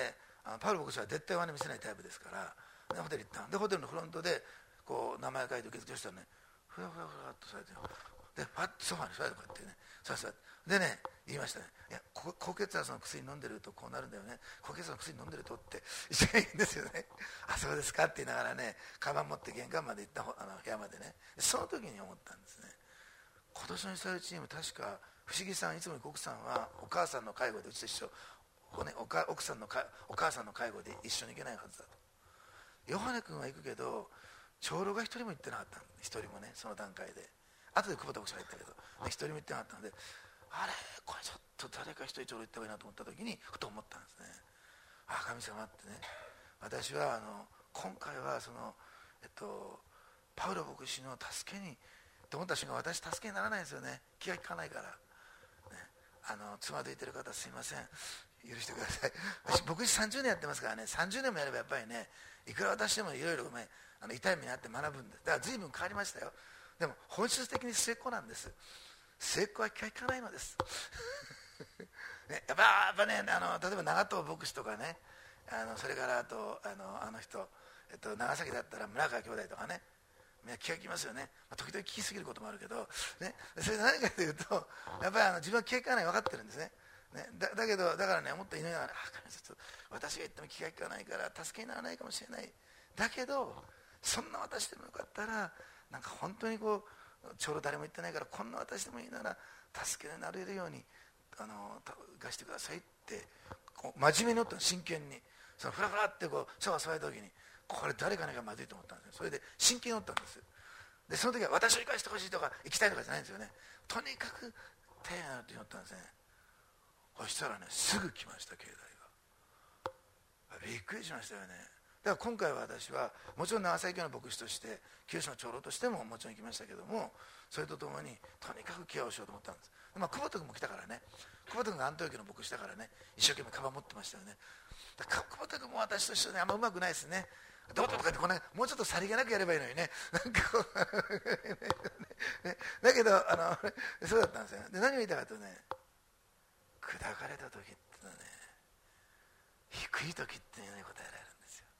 パウロ牧師は絶対弱音見せないタイプですから、ね、ホテル行ったんで、ホテルのフロントでこう名前書いて受付したらね、ふらふらふらっとされて、でパッとソファに座ってこうやってね、座ってでね、言いましたね、いや高血圧の薬飲んでるとこうなるんだよね、高血圧の薬飲んでるとって一緒に言うんですよね。あ、そうですかって言いながらね、カバン持って玄関まで行った部屋までね、その時に思ったんですね。今年のイスラエルチーム、確か不思議さん、いつも奥さんはお母さんの介護でうちと一緒、お母さんの介護で一緒に行けないはずだと。ヨハネ君は行くけど長老が一人も行ってなかったの、一人もね、その段階で。後で久保田牧師が言ったけど、一人も行ってなかったので、あれこれちょっと誰か一人長老行った方がいいなと思った時にふと思ったんですね。ああ、神様ってね、私は今回はそのパウロ牧師の助けにと思った瞬間、私助けにならないんですよね、気が利かないから、ね、つまずいてる方すいません、許してください。私牧師30年やってますからね、30年もやればやっぱりね、いくら私でもいろいろ痛い目にあって学ぶんです。だから随分変わりましたよ。でも本質的に末っ子なんです。末っ子は気が利かないのですね、やっぱね、例えば長藤牧師とかね、それからあと人、長崎だったら村川兄弟とかね、気が利きますよね。時々聞きすぎることもあるけど、ね、それ何かというと、やっぱり自分は気が利かない、分かってるんですね。だからね、もっと祈りながら、神様、私が言っても気が利かないから助けにならないかもしれない。だけどそんな私でもよかったら、なんか本当にこう長老誰も言ってないから、こんな私でもいいなら助けになれるように貸してくださいってこう真面目に祈ったの、真剣に。そのフラフラってこうシャワー座る時に、これ誰かないかまずいと思ったんですよ。それで真剣に祈ったんです。でその時は私を生かしてほしいとか行きたいとかじゃないんですよね。とにかく手をって祈ったんですね。そしたらね、すぐ来ました、境内が。びっくりしましたよね。だから今回は私はもちろん長崎教の牧師として九州の長老としてももちろん行きましたけども、それとともにとにかくケアをしようと思ったんです。久保田君も来たからね、久保田君がアントニオ教の牧師だからね、一生懸命カバン持ってましたよね。だから久保田君も私と一緒であんまうまくないですね。どうとかってもうちょっとさりげなくやればいいのにね、なんかこうだけどそうだったんですよ。で何を言いたかとね、砕かれた時ってのはね、低い時っていうのに答えられるんですよ。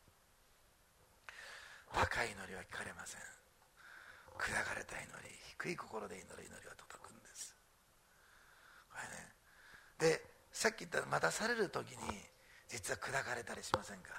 高い祈りは聞かれません。砕かれた祈り、低い心で祈る祈りは届くんです。これね、でさっき言った待たされる時に実は砕かれたりしませんか。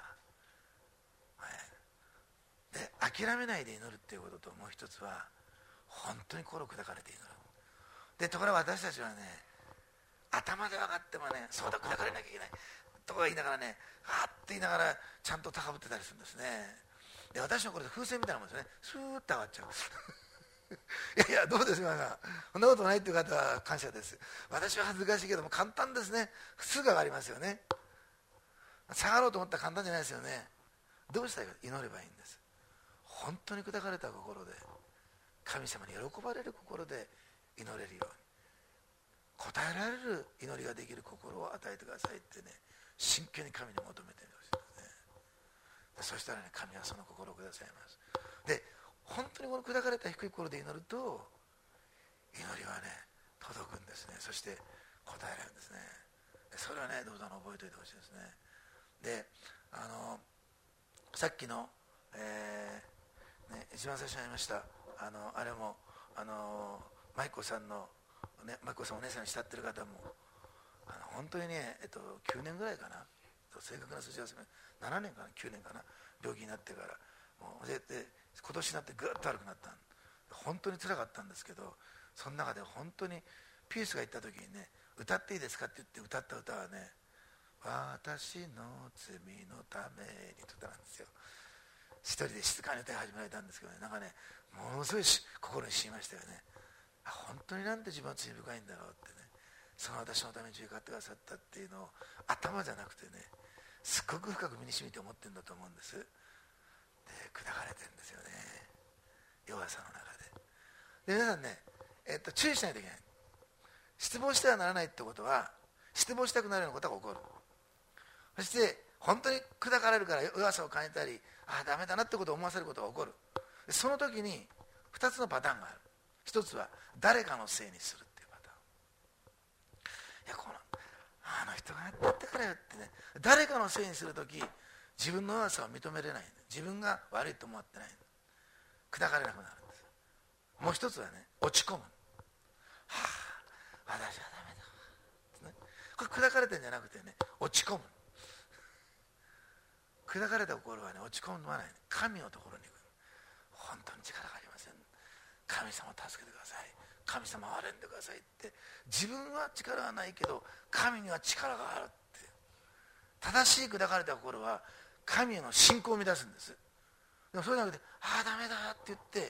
で諦めないで祈るっていうことと、もう一つは本当に心砕かれて祈る。でところが私たちはね、頭で分かってもね、そうだ砕かれなきゃいけないとか言いながらね、はーって言いながらちゃんと高ぶってたりするんですね。で私のこれで風船みたいなもんですね、スーッと上がっちゃういやどうですか、そんなことないっていう方は感謝です。私は恥ずかしいけども簡単ですね。すぐ上がりますよね。下がろうと思ったら簡単じゃないですよね。どうしたらいいか、祈ればいいんです。本当に砕かれた心で、神様に喜ばれる心で祈れるように、答えられる祈りができる心を与えてくださいってね、真剣に神に求めてほしいですね。そしたらね、神はその心をくださいます。で本当にこの砕かれた低い心で祈ると、祈りはね届くんですね。そして答えられるんですね。それはね、どうぞ覚えておいてほしいですね。でさっきの、一番最初にありましたあれも舞子さんのね、舞子さんお姉さんに慕ってる方も本当にね、9年ぐらいかな、正確な数字は7年かな9年かな、病気になってからもうで今年になってぐっと悪くなった。本当につらかったんですけど、その中で本当にピースが言った時にね、歌っていいですかって言って歌った歌はね、私の罪のためにと歌なんですよ。一人で静かに歌い始められたんですけどね、なんかね、ものすごい心にしみましたよね。本当になんて自分は罪深いんだろうってね、その私のために十字架ってくださったっていうのを頭じゃなくてね、すっごく深く身にしみて思ってるんだと思うんです。で砕かれてるんですよね、弱さの中で。で皆さんね、注意しないといけない。失望してはならないってことは、失望したくなるようなことが起こる。そして本当に砕かれるから弱さを感じたり、ダメだなってことを思わせることが起こる。その時に2つのパターンがある。一つは誰かのせいにするっていうパターン。いやあの人がやったからよってね、 ね、誰かのせいにするとき自分の弱さを認めれない、自分が悪いと思ってない、砕かれなくなるんです。もう一つはね、落ち込む。私はダメだ、これ砕かれてるんじゃなくてね、落ち込む。砕かれた心はね、落ち込まない、神のところに行く。本当に力がありません、神様を助けてください、神様を憐れんでくださいって。自分は力はないけど神には力があるって。正しい砕かれた心は神への信仰を乱すんです。でもそうじゃなくて、ダメだって言って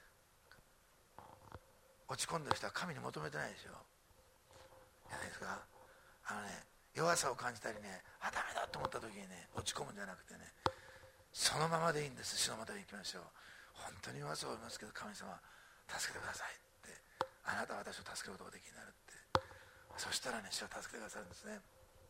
落ち込んでる人は神に求めてないでしょ。じゃないですか。弱さを感じたりね、ダメだと思った時にね、落ち込むんじゃなくてね、そのままでいいんです。主のままで行きましょう。本当に弱さを思いますけど、神様助けてくださいって、あなたは私を助けることができるようになるって。そしたらね、主は助けてくださるんですね。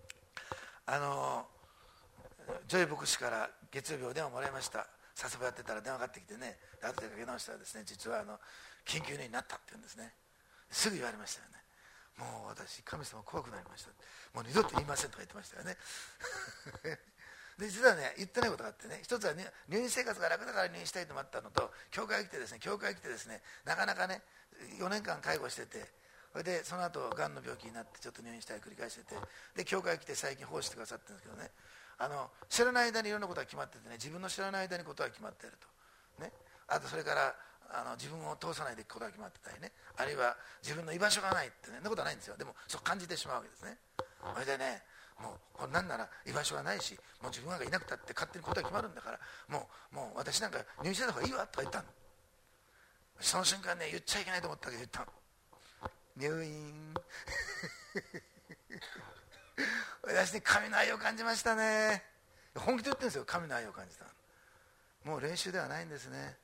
ジョイ牧師から月曜日お電話もらいました。早速やってたら電話かかってきてね、後でかけ直したらですね、実は緊急入院になったって言うんですね。すぐ言われましたよね。もう私神様怖くなりました、もう二度と言いませんとか言ってましたよねで実はね、言ってないことがあってね、一つは、ね、入院生活が楽だから入院したいと思ったのと、教会来てですね、なかなかね4年間介護してて、それでその後がんの病気になってちょっと入院したり繰り返してて、で教会来て最近奉仕してくださってるんですけどね、知らない間にいろんなことが決まっててね、自分の知らない間にことが決まっていると、ね、あとそれから自分を通さないでいくことが決まってたりね、あるいは自分の居場所がないってね、そんなことはないんですよ。でもそう感じてしまうわけですね。それでね、もうなんなら居場所がないし、もう自分がいなくたって勝手にことが決まるんだから、もう私なんか入院してた方がいいわとか言ったの。その瞬間ね、言っちゃいけないと思ったけど言ったの。入院私に神の愛を感じましたね。本気で言ってるんですよ、神の愛を感じた。もう練習ではないんですね。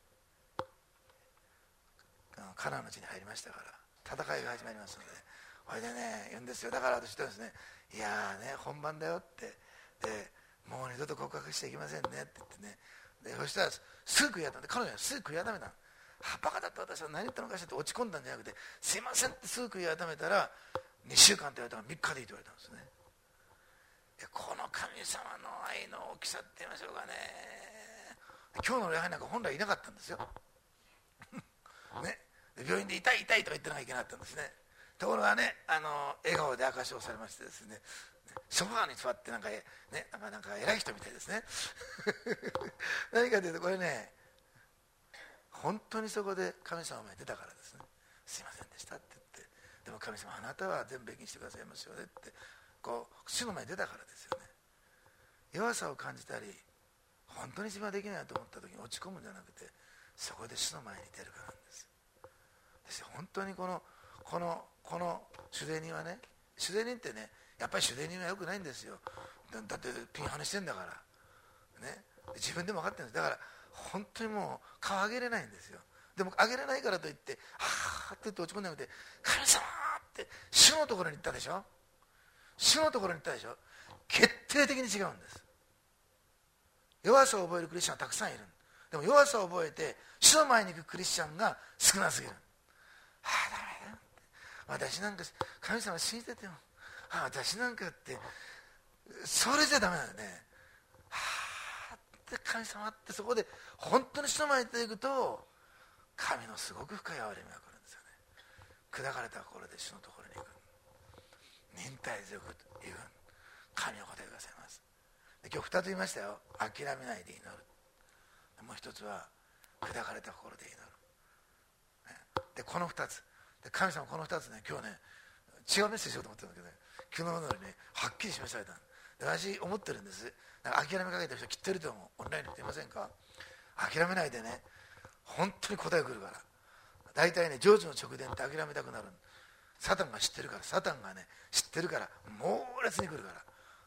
カナンの地に入りましたから戦いが始まりますので、これでね言うんですよ。だから私言ったんですね、いやね、本番だよって、でもう二度と告白していきませんねって言ってね、でそしたらすぐ悔い改めて、彼女はすぐ悔い改めたの。バカだった私は何言ったのかしらって落ち込んだんじゃなくて、すいませんってすぐ悔い改めたら、2週間って言われたら3日でいいと言われたんですね。この神様の愛の大きさって言いましょうかね。今日の礼拝なんか本来いなかったんですよね、病院で痛い痛いとか言ってなきゃいけなかったんですね。ところがね、笑顔で証しをされましてですね、ソファーに座ってなんか偉い人みたいですね何かというと、これね、本当にそこで神様の前に出たからですね。すいませんでしたって言って、でも神様あなたは全部平均してくださいますよねってこう主の前に出たからですよね。弱さを感じたり、本当に自分はできないと思った時に落ち込むんじゃなくて、そこで主の前に出るからなんです。ですよ。本当にこの主税人はね、主税人ってね、やっぱり主税人は良くないんですよ。だってピンハネしてんだからね、自分でも分かってるんです。だから本当にもう顔上げれないんですよ。でも上げれないからといってって言って落ち込んでなくて、神様って主のところに行ったでしょ。主のところに行ったでしょ。決定的に違うんです。弱さを覚えるクリスチャンはたくさんいる。でも弱さを覚えて主の前に行くクリスチャンが少なすぎる。ダメだ、私なんか神様信じててよ、私なんかってそれじゃダメなんだよね。って神様ってそこで本当に主の前に行くと、神のすごく深い憐れみが来るんですよね。砕かれた心で主のところに行く、忍耐強く言う、神を答えてくださいます。で今日2つ言いましたよ。諦めないで祈る。もう一つは砕かれた心で祈る。でこの2つで、神様この2つね、今日ね違うメッセージしようと思ってるんだけどね、昨日のよりねはっきり示された。で私思ってるんです。なんか諦めかけてる人きっといると思う。オンラインの人いませんか。諦めないでね、本当に答えが来るから。大体ね、成就の直前って諦めたくなる。サタンが知ってるから、サタンがね知ってるから猛烈に来るから、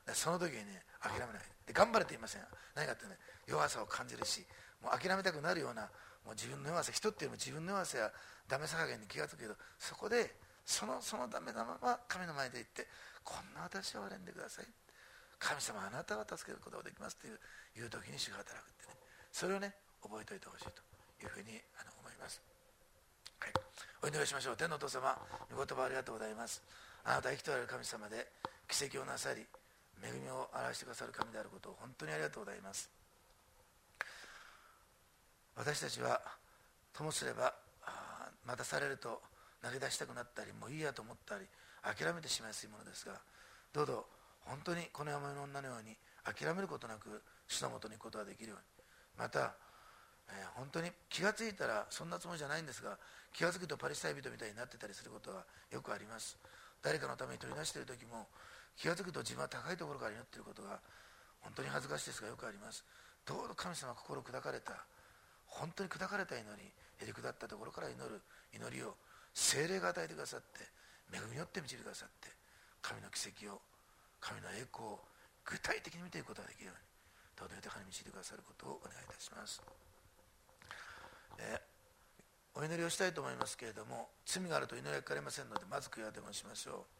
でその時にね諦めないで、頑張れって言いません。何かってね、弱さを感じるし、もう諦めたくなるような、もう自分の弱さ、人っていうのも自分の弱さやダメさ加減に気がつくけど、そこでそのダメなまま神の前で言って、こんな私を憐れんでください、神様あなたは助けることができますという時に主が働くってね、それをね覚えておいてほしいというふうに思います。はい、お祈りしましょう。天のお父様、御言葉ありがとうございます。あなたは生きておられる神様で、奇跡をなさり、 恵みを表してくださる神であることを本当にありがとうございます。私たちはともすれば待たされると投げ出したくなったり、もういいやと思ったり諦めてしまいやすいものですが、どうぞ本当にこの山の女のように諦めることなく主のもとに行くことができるように、また、本当に気がついたらそんなつもりじゃないんですが、気がつくとパリサイ人みたいになってたりすることはよくあります。誰かのために取り出している時も気がつくと自分は高いところから祈っていることが本当に恥ずかしいですがよくあります。どうぞ神様は心砕かれた、本当に砕かれた祈り、へりくだったところから祈る祈りを聖霊が与えてくださって、恵みによって導いてくださって、神の奇跡を、神の栄光を具体的に見ていくことができるように、どうぞ豊かに導いてくださることをお願いいたします。お祈りをしたいと思いますけれども、罪があると祈りがかかりませんので、まず悔い改めをしましょう。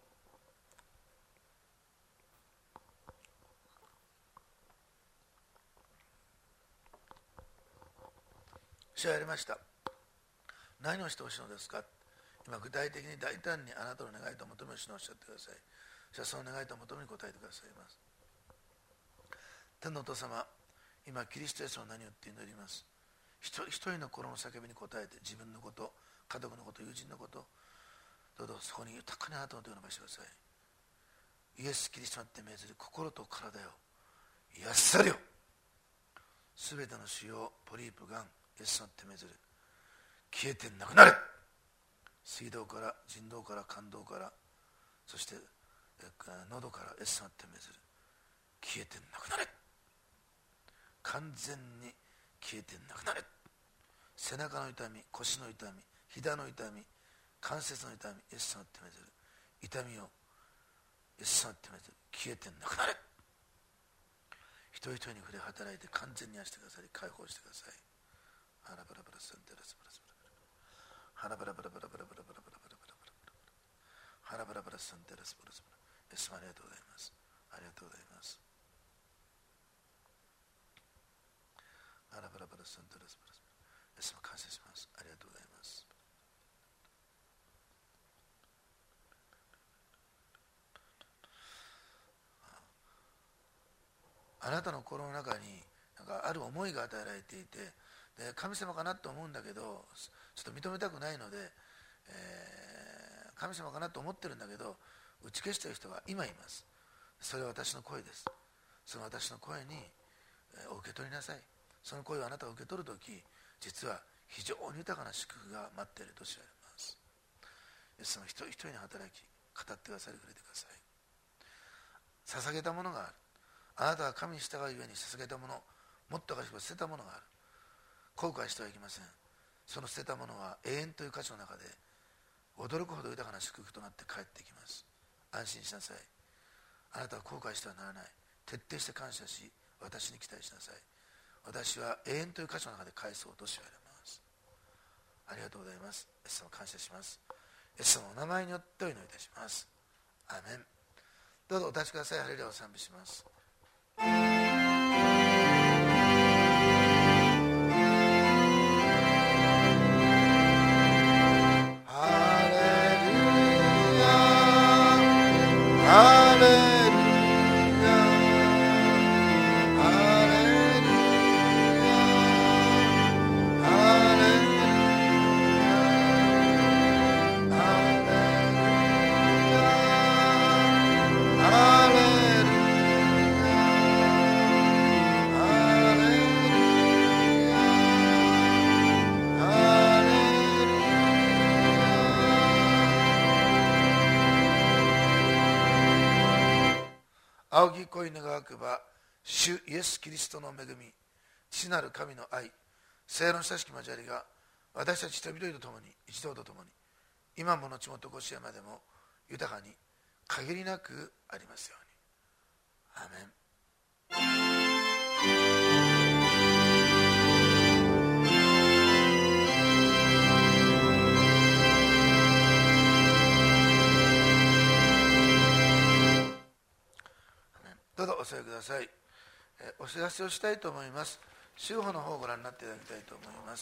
主はやりました。何をしてほしいのですか。今具体的に大胆にあなたの願いと求めをしのおっしゃってください。主はその願いと求めに応えてくださいます。天のお父様、今キリストイエスの名によって祈ります。一人一人の心の叫びに応えて、自分のこと、家族のこと、友人のこと、どうぞそこに豊かにあなたの手を伸ばしてください。イエス・キリストによって命ずる心と体を癒されよ。すべての腫瘍、ポリープ、がん、イエスによって命ずる、消えてなくなれ。水道から腎臓から肝臓から、そして喉からイエスによって命ずる、消えてなくなれ。完全に消えてなくなれ。背中の痛み、腰の痛み、膝の痛み、関節の痛み、イエスによって命ずる痛みをイエスによって命ずる、消えてなくなれ。一人一人に触れ働いて完全に癒してくださり、解放してください。ハラバラバラサンテラスバラスバラハラバラバラバラバラバラバラバラバラバラハラバラバラサンテラスバラスバラ。イエス様ありがとうございます。ありがとうございます。ハラバラバラサンテラスバラスバラ。イエス様感謝します。ありがとうございます。あなたの心の中にある思いが与えられていて、で神様かなと思うんだけど、ちょっと認めたくないので、神様かなと思ってるんだけど打ち消している人が今います。それは私の声です。その私の声にお受け取りなさい。その声をあなたが受け取るとき、実は非常に豊かな祝福が待っていると知られます。イエス様一人一人に働き語ってくださり、触れてください。捧げたものがある。あなたは神に従うゆえに捧げたもの、もっとかしく捨てたものがある。後悔してはいけません。その捨てたものは永遠という価値の中で驚くほど豊かな祝福となって帰ってきます。安心しなさい。あなたは後悔してはならない。徹底して感謝し、私に期待しなさい。私は永遠という価値の中で返そうと知られます。ありがとうございます。イエス様感謝します。イエス様のお名前によってお祈りいたします。アーメン。どうぞお立ちください。ハレルヤを賛美します。仰ぎ恋願くば、主イエス・キリストの恵み、父なる神の愛、聖霊の親しき交わりが私たち人々と共に、一同と共に、今も後もとこしえまでも豊かに限りなくありますように。アーメン。どうぞお座りください。お知らせをしたいと思います。週報の方をご覧になっていただきたいと思います。